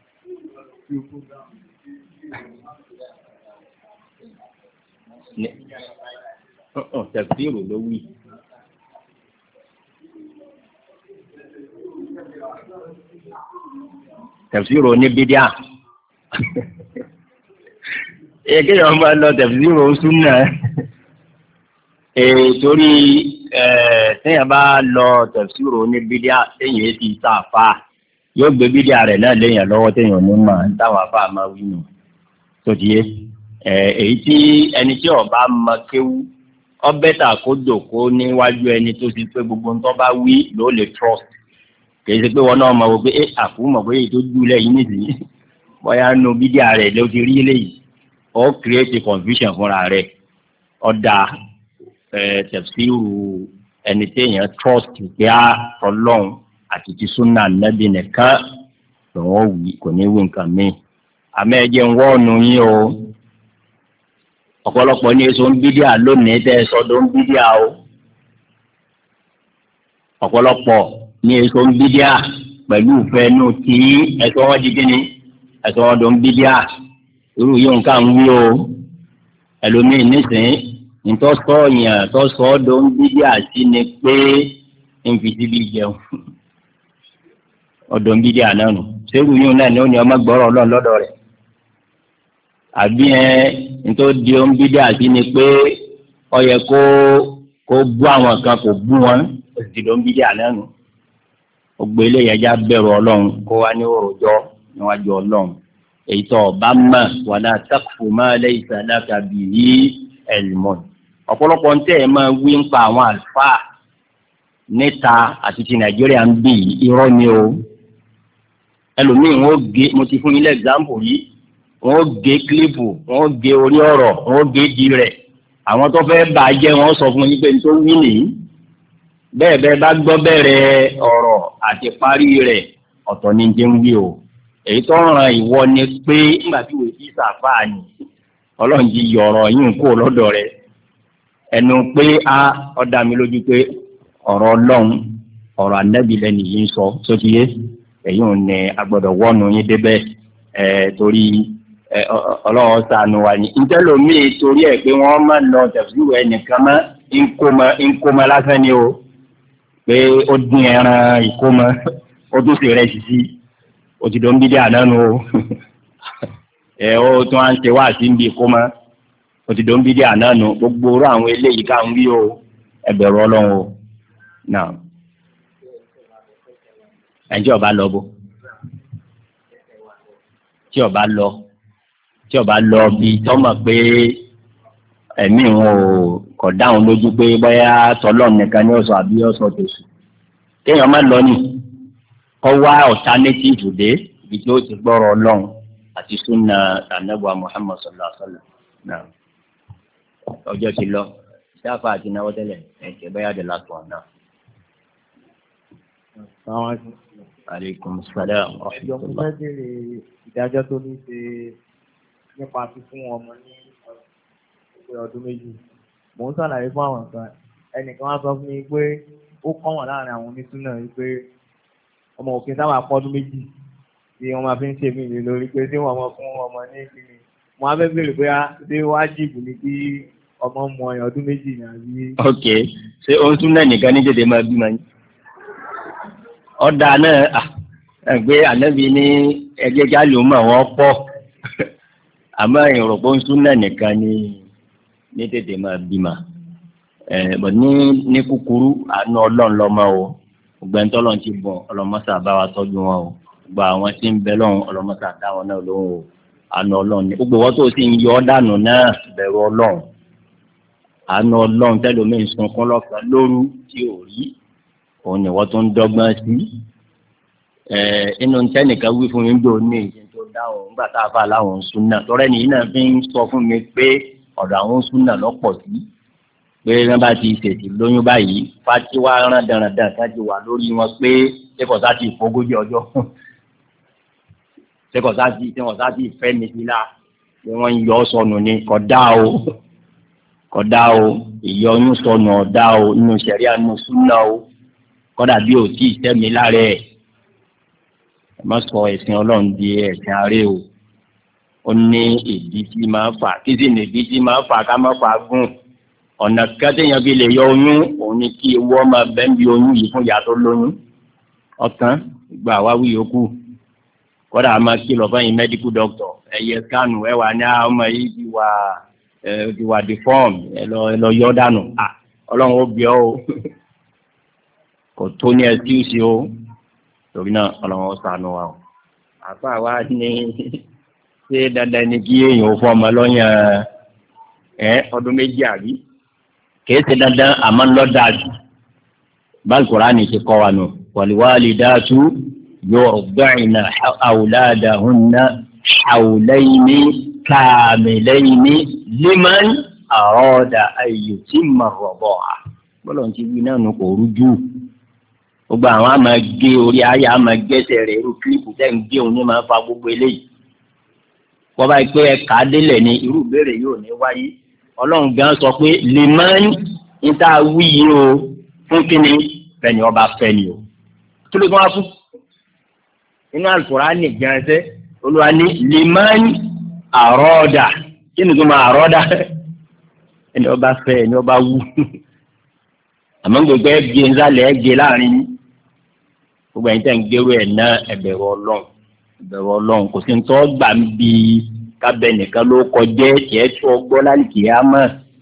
Tẹ̀síìrù ló wí. Tẹ̀síìrù oníbídíà. Kéèyàn máa lọ tẹ̀síìrù súnà. Torí téèyàn bá lọ tẹ̀síìrù oníbídíà téèyàn ti sáfà yóò gbé bídíà rẹ̀ náà léèyàn lọ́wọ́ téèyàn ní mà ń táwọn afá máa wí nù. Tó ti yé èyí tí ẹni tí ọba mọ kéwú ọbẹ̀ tà kó jòkó níwájú ẹni tó ti pé gbogbo ń tọ́ bá wí ló lè trust kìí ṣe pé wọn náà mọ̀ wò pé àfúmọ̀ pé èyí tó jù lẹ́yìn nìyí bóyá nu bídíà rẹ̀ ló ti rí léyìí ó create confusion fúnra rẹ̀ ọ̀dà tafsiru ẹni téèyàn trust pé Ọlọ́run àti ti súnà Nábì nìkan lòun wí kò ní wí nǹkan míì àmọ́ ẹ jẹ́ ń wọ́ọ̀nù yín o ọ̀pọ̀lọpọ̀ ní èso ń bídíà lónìí tẹ́ ẹ sọ́dọ̀ ń bídíà o ọ̀pọ̀lọpọ̀ ní èso ń bídíà pẹ̀lú ìfẹ́nu tí ẹ̀sọ́ wọn di kíni ẹ̀sọ́ wọn dọ̀ ń bídíà irú yóò ń ká ń wí o ẹlòmíì nísìnyí ntọ́sọ́ yẹn tọ́sọ́ dọ̀ ń bídíà sí ni pé ń fi síbi jẹun ọ̀dọ̀ ń bídíà náà nù sẹ́rù yóò náà ní ó ní ọmọ gbọ́rọ̀ Ọlọ́run lọ́dọ̀ rẹ̀ àbí nítorí di ohun bídíà sí ni pé ó yẹ kó bú àwọn kan kò bú wọn ó sì ti di ohun bídíà náà nù ó gbé eléyìí já bẹ̀rù Ọlọ́run kó wá ní òròjọ́ níwájú Ọlọ́run èyí tó ọba mọ̀ wala taqfu ma laysa laka bihi ilmun ọ̀pọ̀lọpọ̀ ń tẹ̀ ẹ́ máa wí ń pa àwọn àlùfáà níta àti ti Nàìjíríà ń bì irọ́ ni o ẹlòmíì wọn ó gé mo ti fún yín lẹ́ example yìí wọn ó gé kílípù wọn ó gé orí ọ̀rọ̀ wọn ó gé di rẹ̀ àwọn tó fẹ́ bà á jẹ́ wọn sọ fún yín pé n tó wí nìyí bẹ́ẹ̀ bẹ́ẹ̀ bá gbọ́ bẹ̀rẹ̀ ọ̀rọ̀ àti parí rẹ̀ ọ̀tọ̀ ni jẹ́ ń wí o èyí tó ràn ìwọ ni pé nígbà tí wòye fíìsà fáà ní ọlọ́run ti yọ̀rọ̀ yín kó lọ́dọ̀ rẹ̀ ẹnu pé ó dá mi lójú pé ọ̀rọ̀ ọlọ́run ọ̀rọ̀ ànábì lẹ́nu yìí ń sọ sótìyé èyí ò ní agbọ́dọ̀ wọ́nu yín débẹ̀ torí ọlọ́run ṣàánú wa ní ìtẹ́lómìí torí ẹ̀ pé wọ́n máa lọ tẹ̀síwò ẹnìkan mọ́ ńkómọ lásán ni o pé ó dín ẹran ìkómọ ó tún sì rẹ̀ sí sí òtítọ́ ń bí dé àná nu o ó tún á ń ṣe wá sí ń bí ìkómọ òtítọ́ ń bí dé àná nu gbogbo orú àwọn eléyìí ká ń wí o ẹ̀bẹ̀rù ọlọ́run o náà ẹ̀jẹ̀ ọba lọ bó tí ọba lọ bí tọ́mọ̀ pé ẹ̀mí wọn ò kọ̀ dáhùn lójú pé bóyá tọ́lọ́ọ̀ nìkan ní ọ̀sọ̀ àbí ọ̀sọ̀ tòṣù kéèyàn má lọ ní kọ́ wá alternative dé ibi tí ó ti gbọ́rọ̀ ọlọ́run àti súnà ànábì Muhammad sallallahu alaihi wasallam náà ọjọ́ ti lọ sáfà àti náwó tẹ́lẹ̀ ẹ̀jẹ̀ bóyá the last one náà. Aleykum salaam wa rahmatulah. Ìjọba fẹ́ bèrè ìdájọ́ tó ní ṣe nípa fífún ọmọ ní ọdún méjì. Mò ń ṣàlàyé fún àwọn kan. Ẹnìkan wá sọ fún mi pé ó kọ́wọ̀n láàrin àwọn onísúná wípé ọmọ òfin sábà pọ́dún méjì tí wọ́n máa fi ń ṣe mí lé lórí pé tí wọ́n mọ̀ fún ọmọ ní kíni. Mo á fẹ́ bèrè pé ṣé wájìbù ni kí ọmọ mọ ọdún méjì ní àbí. Ok, ṣé o tún náà nìkan ní jẹ́jẹ́ máa bí máa ń ọ̀dà náà ẹgbẹ́ ànábi ní ẹgbẹ́ jálù mọ̀ wọ́n pọ̀ àmọ́ ìrọ̀pọ̀ ń sún náà nìkan ní tètè máa bímọ bọ̀ ní kúkúrú àánú ọlọ́run lọ́mọ o gbẹ̀ntọ́ ọlọ́run ti bọ̀ ọlọ́mọṣà bá wa tọ́jú wọn o gba àwọn tí ń bẹ lọ́run ọlọ́mọṣà dá wọn náà lóhùn o àánú ọlọ́run ní gbogbo wọn tó sì ń yọ ọ́ dànù náà bẹ̀rù ọlọ́run àánú ọlọ́run tẹ́lómi ń sunkún lọ́kàn lóru tí ò rí òun ni wọ́n tún ń dọ́gbọ́n sí inú tẹ́nìkan wí fún mi ń dò ní ìṣe tó dáhùn nígbà tá a fà láwọn súnà tọ́rẹ́ nìyí náà fi ń sọ fún mi pé ọ̀dọ̀ àwọn súnà lọ́pọ̀ sí pé wọ́n bá ti ṣèṣì lóyún báyìí fatiwa rán dandan ká ti wà lórí wọn pé ṣékọ̀sá ti fógójì ọjọ́ ṣékọ̀sá ti fẹ́ mi sí la pé wọ́n ń yọ ọ́ sọnù ni kódà o ìyọyún sọnù ọ̀dà o nínú ṣẹ̀ríà nínú súnà o kódà bí o tí ì sẹ́mi lára ẹ̀ má sọ ẹ̀sìn ọlọ́run di ẹ̀sìn aré o ó ní ìdí tí máa fà kí sì ní ìdí tí máa fà ká má fà gùn ọ̀nà kẹ́tẹ́yàn fi lè yọ oyún òun ni kí ewu ọmọ bẹ́ẹ̀ bí oyún yìí fún ìyá tó lóyún ọ̀tán gba àwáwí yòókù kódà a máa kìlọ̀ fẹ́yìn medical doctor ẹ̀yẹ skanu ẹ̀ wà ní ọmọ yìí ti wà deform ẹ lọ yọ dànù ọlọ́run ó bí ọ o kò tó ní ẹsíùsì o torí náà ọlọ́run ó ṣàánú wa o àfa wa ní ṣé dandan ni kí èèyàn ó fọ ọmọ lọ́yàn ọdún méjì àbí kìí ṣe dandan àmọ́ ńlọ́dàjù bal-Qur'ani ti kọ́ wa nù wal-walidatu yurdi'na awladahunna hawlayni kamilayni liman arada an yutimma ar-rida'a bọ́lọ̀ ti wí náà nù kò rújú gbogbo àwọn àmà gé orí ayé àmà gẹ́sẹ̀ rẹ̀ irú kílípù tẹ́ ń gé òun ní máa fa gbogbo eléyìí wọ́n bá pé ẹ̀ka délẹ̀ ní irú ìbéèrè yóò ní wáyé ọlọ́run gan sọ pé lè máa ń ta wí yìí o fún kíni fẹ́ni ọba fẹ́ni o kí ló tún wá fún inú Al-Qur'ani gan ṣe olúwa ní lè máa ń àrọ́ọ̀dà kí ni tó máa àrọ́ọ̀dà ẹni ọba fẹ́ ẹni ọba wú àmọ́ gbogbo ẹgbẹ́ ńlálẹ̀ ẹgbẹ́ láàrin gbogbo ẹ̀yin tẹ́ ń gbérú ẹ̀ náà ẹ̀bẹ̀rù ọlọ́run kò sí ní tó gbà ń bi kábẹ́ nìkan ló kọjá tiẹ̀ tó gbọ́ láìkì á mọ̀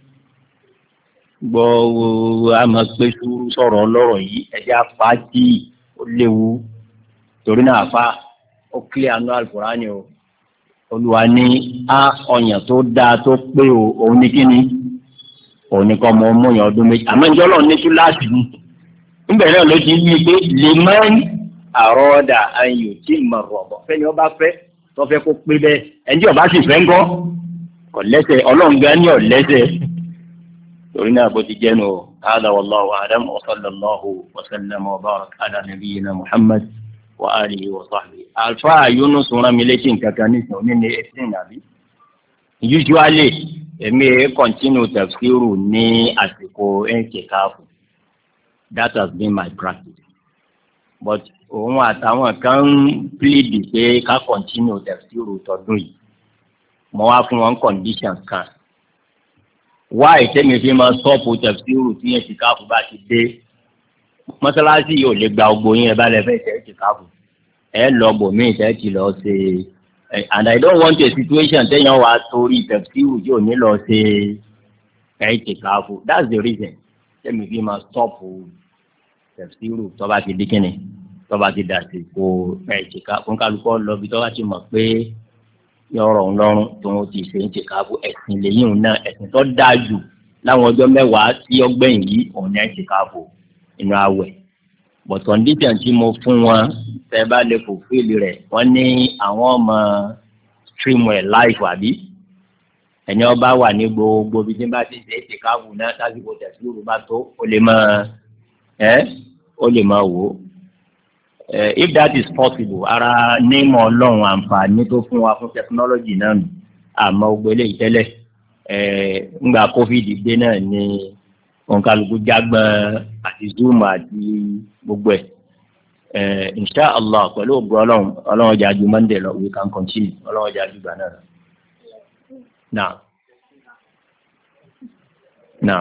gbọ́ àmọ́ pé sọ̀rọ̀ ọlọ́rọ̀ yìí ẹ̀jẹ̀ apáàtì ó léwu torí náà fa ó kílẹ̀ àánú Al-Qur'ani o olùwà ní ọyàn tó dáa tó pé o òun ní kíni òun ní kọ́ ọmọ ọmọọyàn ọdún méjì àmọ́ ìjọ náà ní túláàsì ni níbẹ̀ náà ló ti yí pé lè máa ń àrọ́dà ayò tí mà rọ̀bọ̀ fẹ́ni ọba fẹ́ tó fẹ́ kó pé bẹ́ẹ̀ ẹni tí ọba sì fẹ́ ńkọ́ kò lẹ́sẹ̀ ọlọ́run gan ni ò lẹ́sẹ̀ torí náà bó ti jẹ́ nù hādhā wallāhu a'lam wa sallallahu wa sallama wa baraka 'alā nabiyyina Muhammad wa alihi wa sahbihi. Àlùfáà Yunus rán mi létí nǹkan kan nísìnyí ní ní ẹ̀sìn àbí usually èmi continue tafsiru ní àsìkò ẹ̀ǹkẹ̀káfù that has been my practice but òun àtàwọn kan ń plead pé ká continue tafsiru tọdún yìí mo wá fún wọn condition kan why tẹ́mi fi máa stop tafsiru tí ẹ̀ǹkẹ̀káfù bá ti dé mọ́sálásí yìí ò lè gba ogbó yín ẹ bá lẹ fẹ́ ẹ̀ǹkẹ̀káfù ẹ lọ bòmíì tẹ́ ti lọ ṣe and I don't want a situation tẹ́yàn wá torí tafsiru tí ò ní lọ ṣe ẹ̀ǹkẹ̀káfù that's the reason tẹ́mi fi máa stop tafsiru tọ́ba ti di kíni tọ́ba ti dà sí kó ẹ̀ǹkẹ̀káfù fún kálukọ́ lọ bí tọ́ba ti mọ̀ pé yọ̀rọ̀ ńlọrun tó ń ti ṣe ẹ̀ǹkẹ̀káfù ẹ̀sìn lẹ́yìn náà ẹ̀sìn tó dáa jù láwọn ọjọ́ mẹ́wàá tí ọgbẹ́yìn yìí òun ní ẹ̀ǹkẹ̀káfù inú àwẹ̀ but condition tí mo fún wọn tẹ́ bá lè fulfill rẹ̀ wọ́n ní àwọn ọmọ stream ẹ̀ live àbí ẹni ọba wà ní gbogbo bí tí bá ti ṣe ẹ̀ǹkẹ̀káfù náà lásìkò tẹ̀síwòrò bá tó ó lè máa wò ó. If that is possible ara nímọ̀ ọlọ́run àǹfààní tó fún wa fún technology náà nù àmọ́ gbogbo eléyìí tẹ́lẹ̀ ńgbà covid dé náà ni òǹkàlùkù jágbọ́n àti zoom àti gbogbo ẹ̀ insha allah pẹ̀lú ògùn ọlọ́run ọjà ju monday lọ we can continue ọlọ́run ọjà ju gbà náà lọ. Now.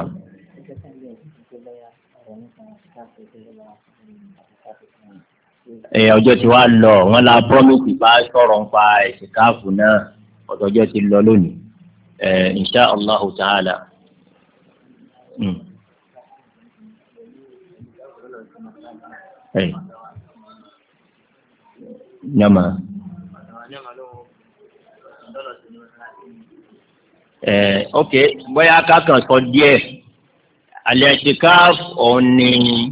Ọjọ́ tí wàá lọ wọn la promise bá sọ̀rọ̀ nípa ìsìkáàfù náà ọ̀tọ̀jọ́ ti lọ lónìí insha allahu ta'ala. Nyama. Ok bóyá kákan sọ díẹ̀ al-i'tikāf òní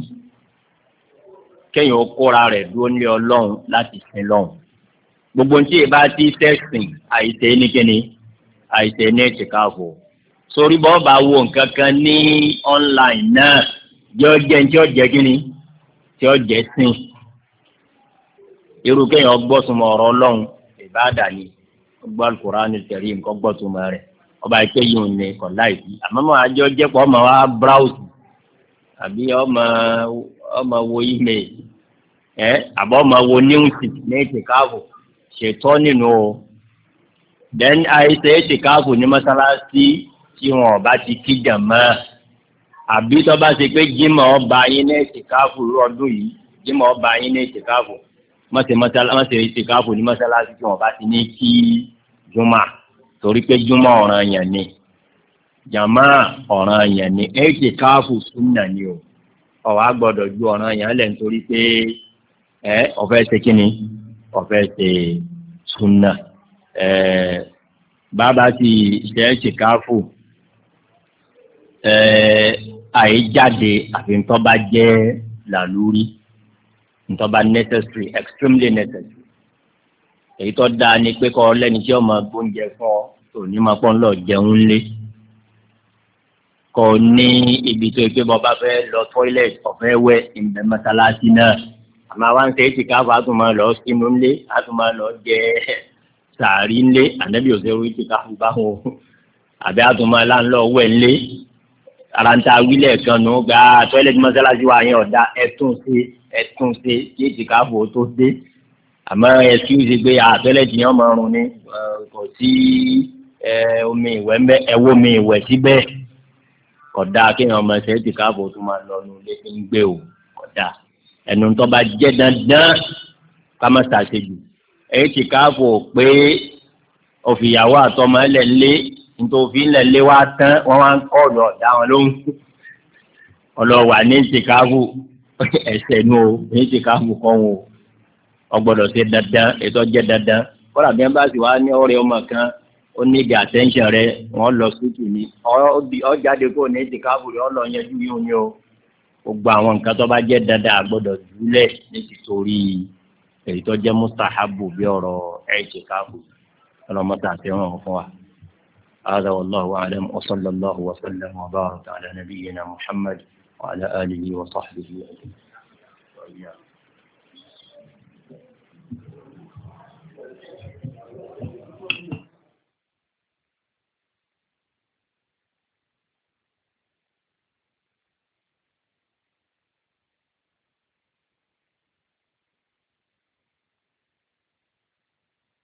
kéèyàn kóra rẹ̀ dúró ní ọlọ́run láti sin lọ́run gbogbo ní tí ì bá ti sẹ́sìn àìsè ní kíni àìsè ní ìtìkáfù sórí bọ́ bá wo nǹkan kan ní online náà jẹ́ ọjẹ́ tí ó jẹ́ kíni tí ó jẹ́ sìn irú kéèyàn gbọ́sùnmọ̀ ọ̀rọ̀ ọlọ́run ìbáàdà ni gbọ́ Al-Qur'ānul Karīm nǹkan gbọ́sùnmọ̀ rẹ̀ ọba ìpè yìí ò ní kọ̀ láìsí àmọ́ mọ́ àjọ jẹ́pọ̀ ọmọ wa browse àbí ọmọ wo email àbọ̀ ọmọ wo news ní ìtìkáfù ṣètọ́ nínú o then àìsè ìtìkáfù ní mọ́sálásí tí wọn bá ti kíjà mọ́ àbí tó bá ṣe pé jímọ̀ ọba yín ní ìtìkáfù ọdún yìí jímọ̀ ọba yín ní ìtìkáfù mọ́sẹ̀ ìtìkáfù ní mọ́sálásí tí wọn bá ti ní kí jùmọ̀ torí pé jùmọ̀ ọ̀ranyàn ni jàmá ọ̀ranyàn ni ìtìkáfù súnà ni o ọ̀wá gbọ́dọ̀ ju ọ̀ranyàn lẹ̀ nítorí pé ọ̀fẹ́ ṣe kíni ọ̀fẹ́ ṣe súnà bàbá ti ṣe ìtìkáfù àìjáde àfi ntọ́ bá jẹ́ làlúrí ntọ́ bá necessary extremely necessary èyí tó dáa ni pé kọ́ lẹ́ni tí ọmọ gbóúnjẹ fún ọ tó ní máa pọ́n lọ jẹun lé kọ́ ní ibi tó gbé bọ́ bá fẹ́ lọ toilet ọ̀fẹ́ wẹ̀ ìbẹ̀ mọ́sálásí náà àmọ́ àwọn ṣe ìtìkáfù àtúmọ̀ lọ sínú ńlé àtúmọ̀ lọ jẹ sàárì ńlé ànábì òṣèré ìtìkáfù báwọn àbí àtúmọ̀ láńlọ wẹ̀ ńlé aranta wílẹ̀ kan nù gba tọ́ílẹ̀tì mọ́sálásí wa yẹn ọ̀dà ẹ̀tún ṣe kí ìtìkáfù tó dé àmọ́ ẹ̀sìkúùsì pé tọ́ílẹ̀tì yẹn máa rùn ní kò sí omi ìwẹ̀ ńbẹ ẹ̀wọ́ omi ìwẹ̀ síbẹ̀ kódà kéèyàn ọmọ ẹ̀sẹ̀ ìtìkáfù tó máa lọ nù lé ń gbé o kódà ẹnu tó bá jẹ́ dandan ká má ṣàṣejù ìtìkáfù pé òfìyàwó àtọmọ ẹlẹ́ ńlé nítorí ilẹ̀ lé wá tán wọ́n wá ń kọ́ ọ̀dọ̀ ọ̀dá wọn lóhùn ọlọ́wà ní ìtìkáfù ẹ̀sẹ̀ nù o ní ìtìkáfù kan o ọgbọ́dọ̀ ṣe dandan ètò jẹ́ dandan kọ́lá bí wọ́n bá sì wá ní ọ̀rẹ́ ọmọ kan ó ní ìdí attention rẹ wọ́n lọ sùtù ní ọjáde kó ní ìtìkáfù rẹ ọlọ́ yẹjú yóò ní o gbogbo àwọn nǹkan tó bá jẹ́ dandan àgbọ́dọ̀ jùlẹ̀ ní títorí èyí tó jẹ́ mustahabu bí ọ̀rọ̀ i'tikafu ọlọ́mọta àti ọ̀rọ̀ fún wa. هذا والله أعلم وصلى الله وسلم وبارك على نبينا محمد وعلى آله وصحبه أجمعين.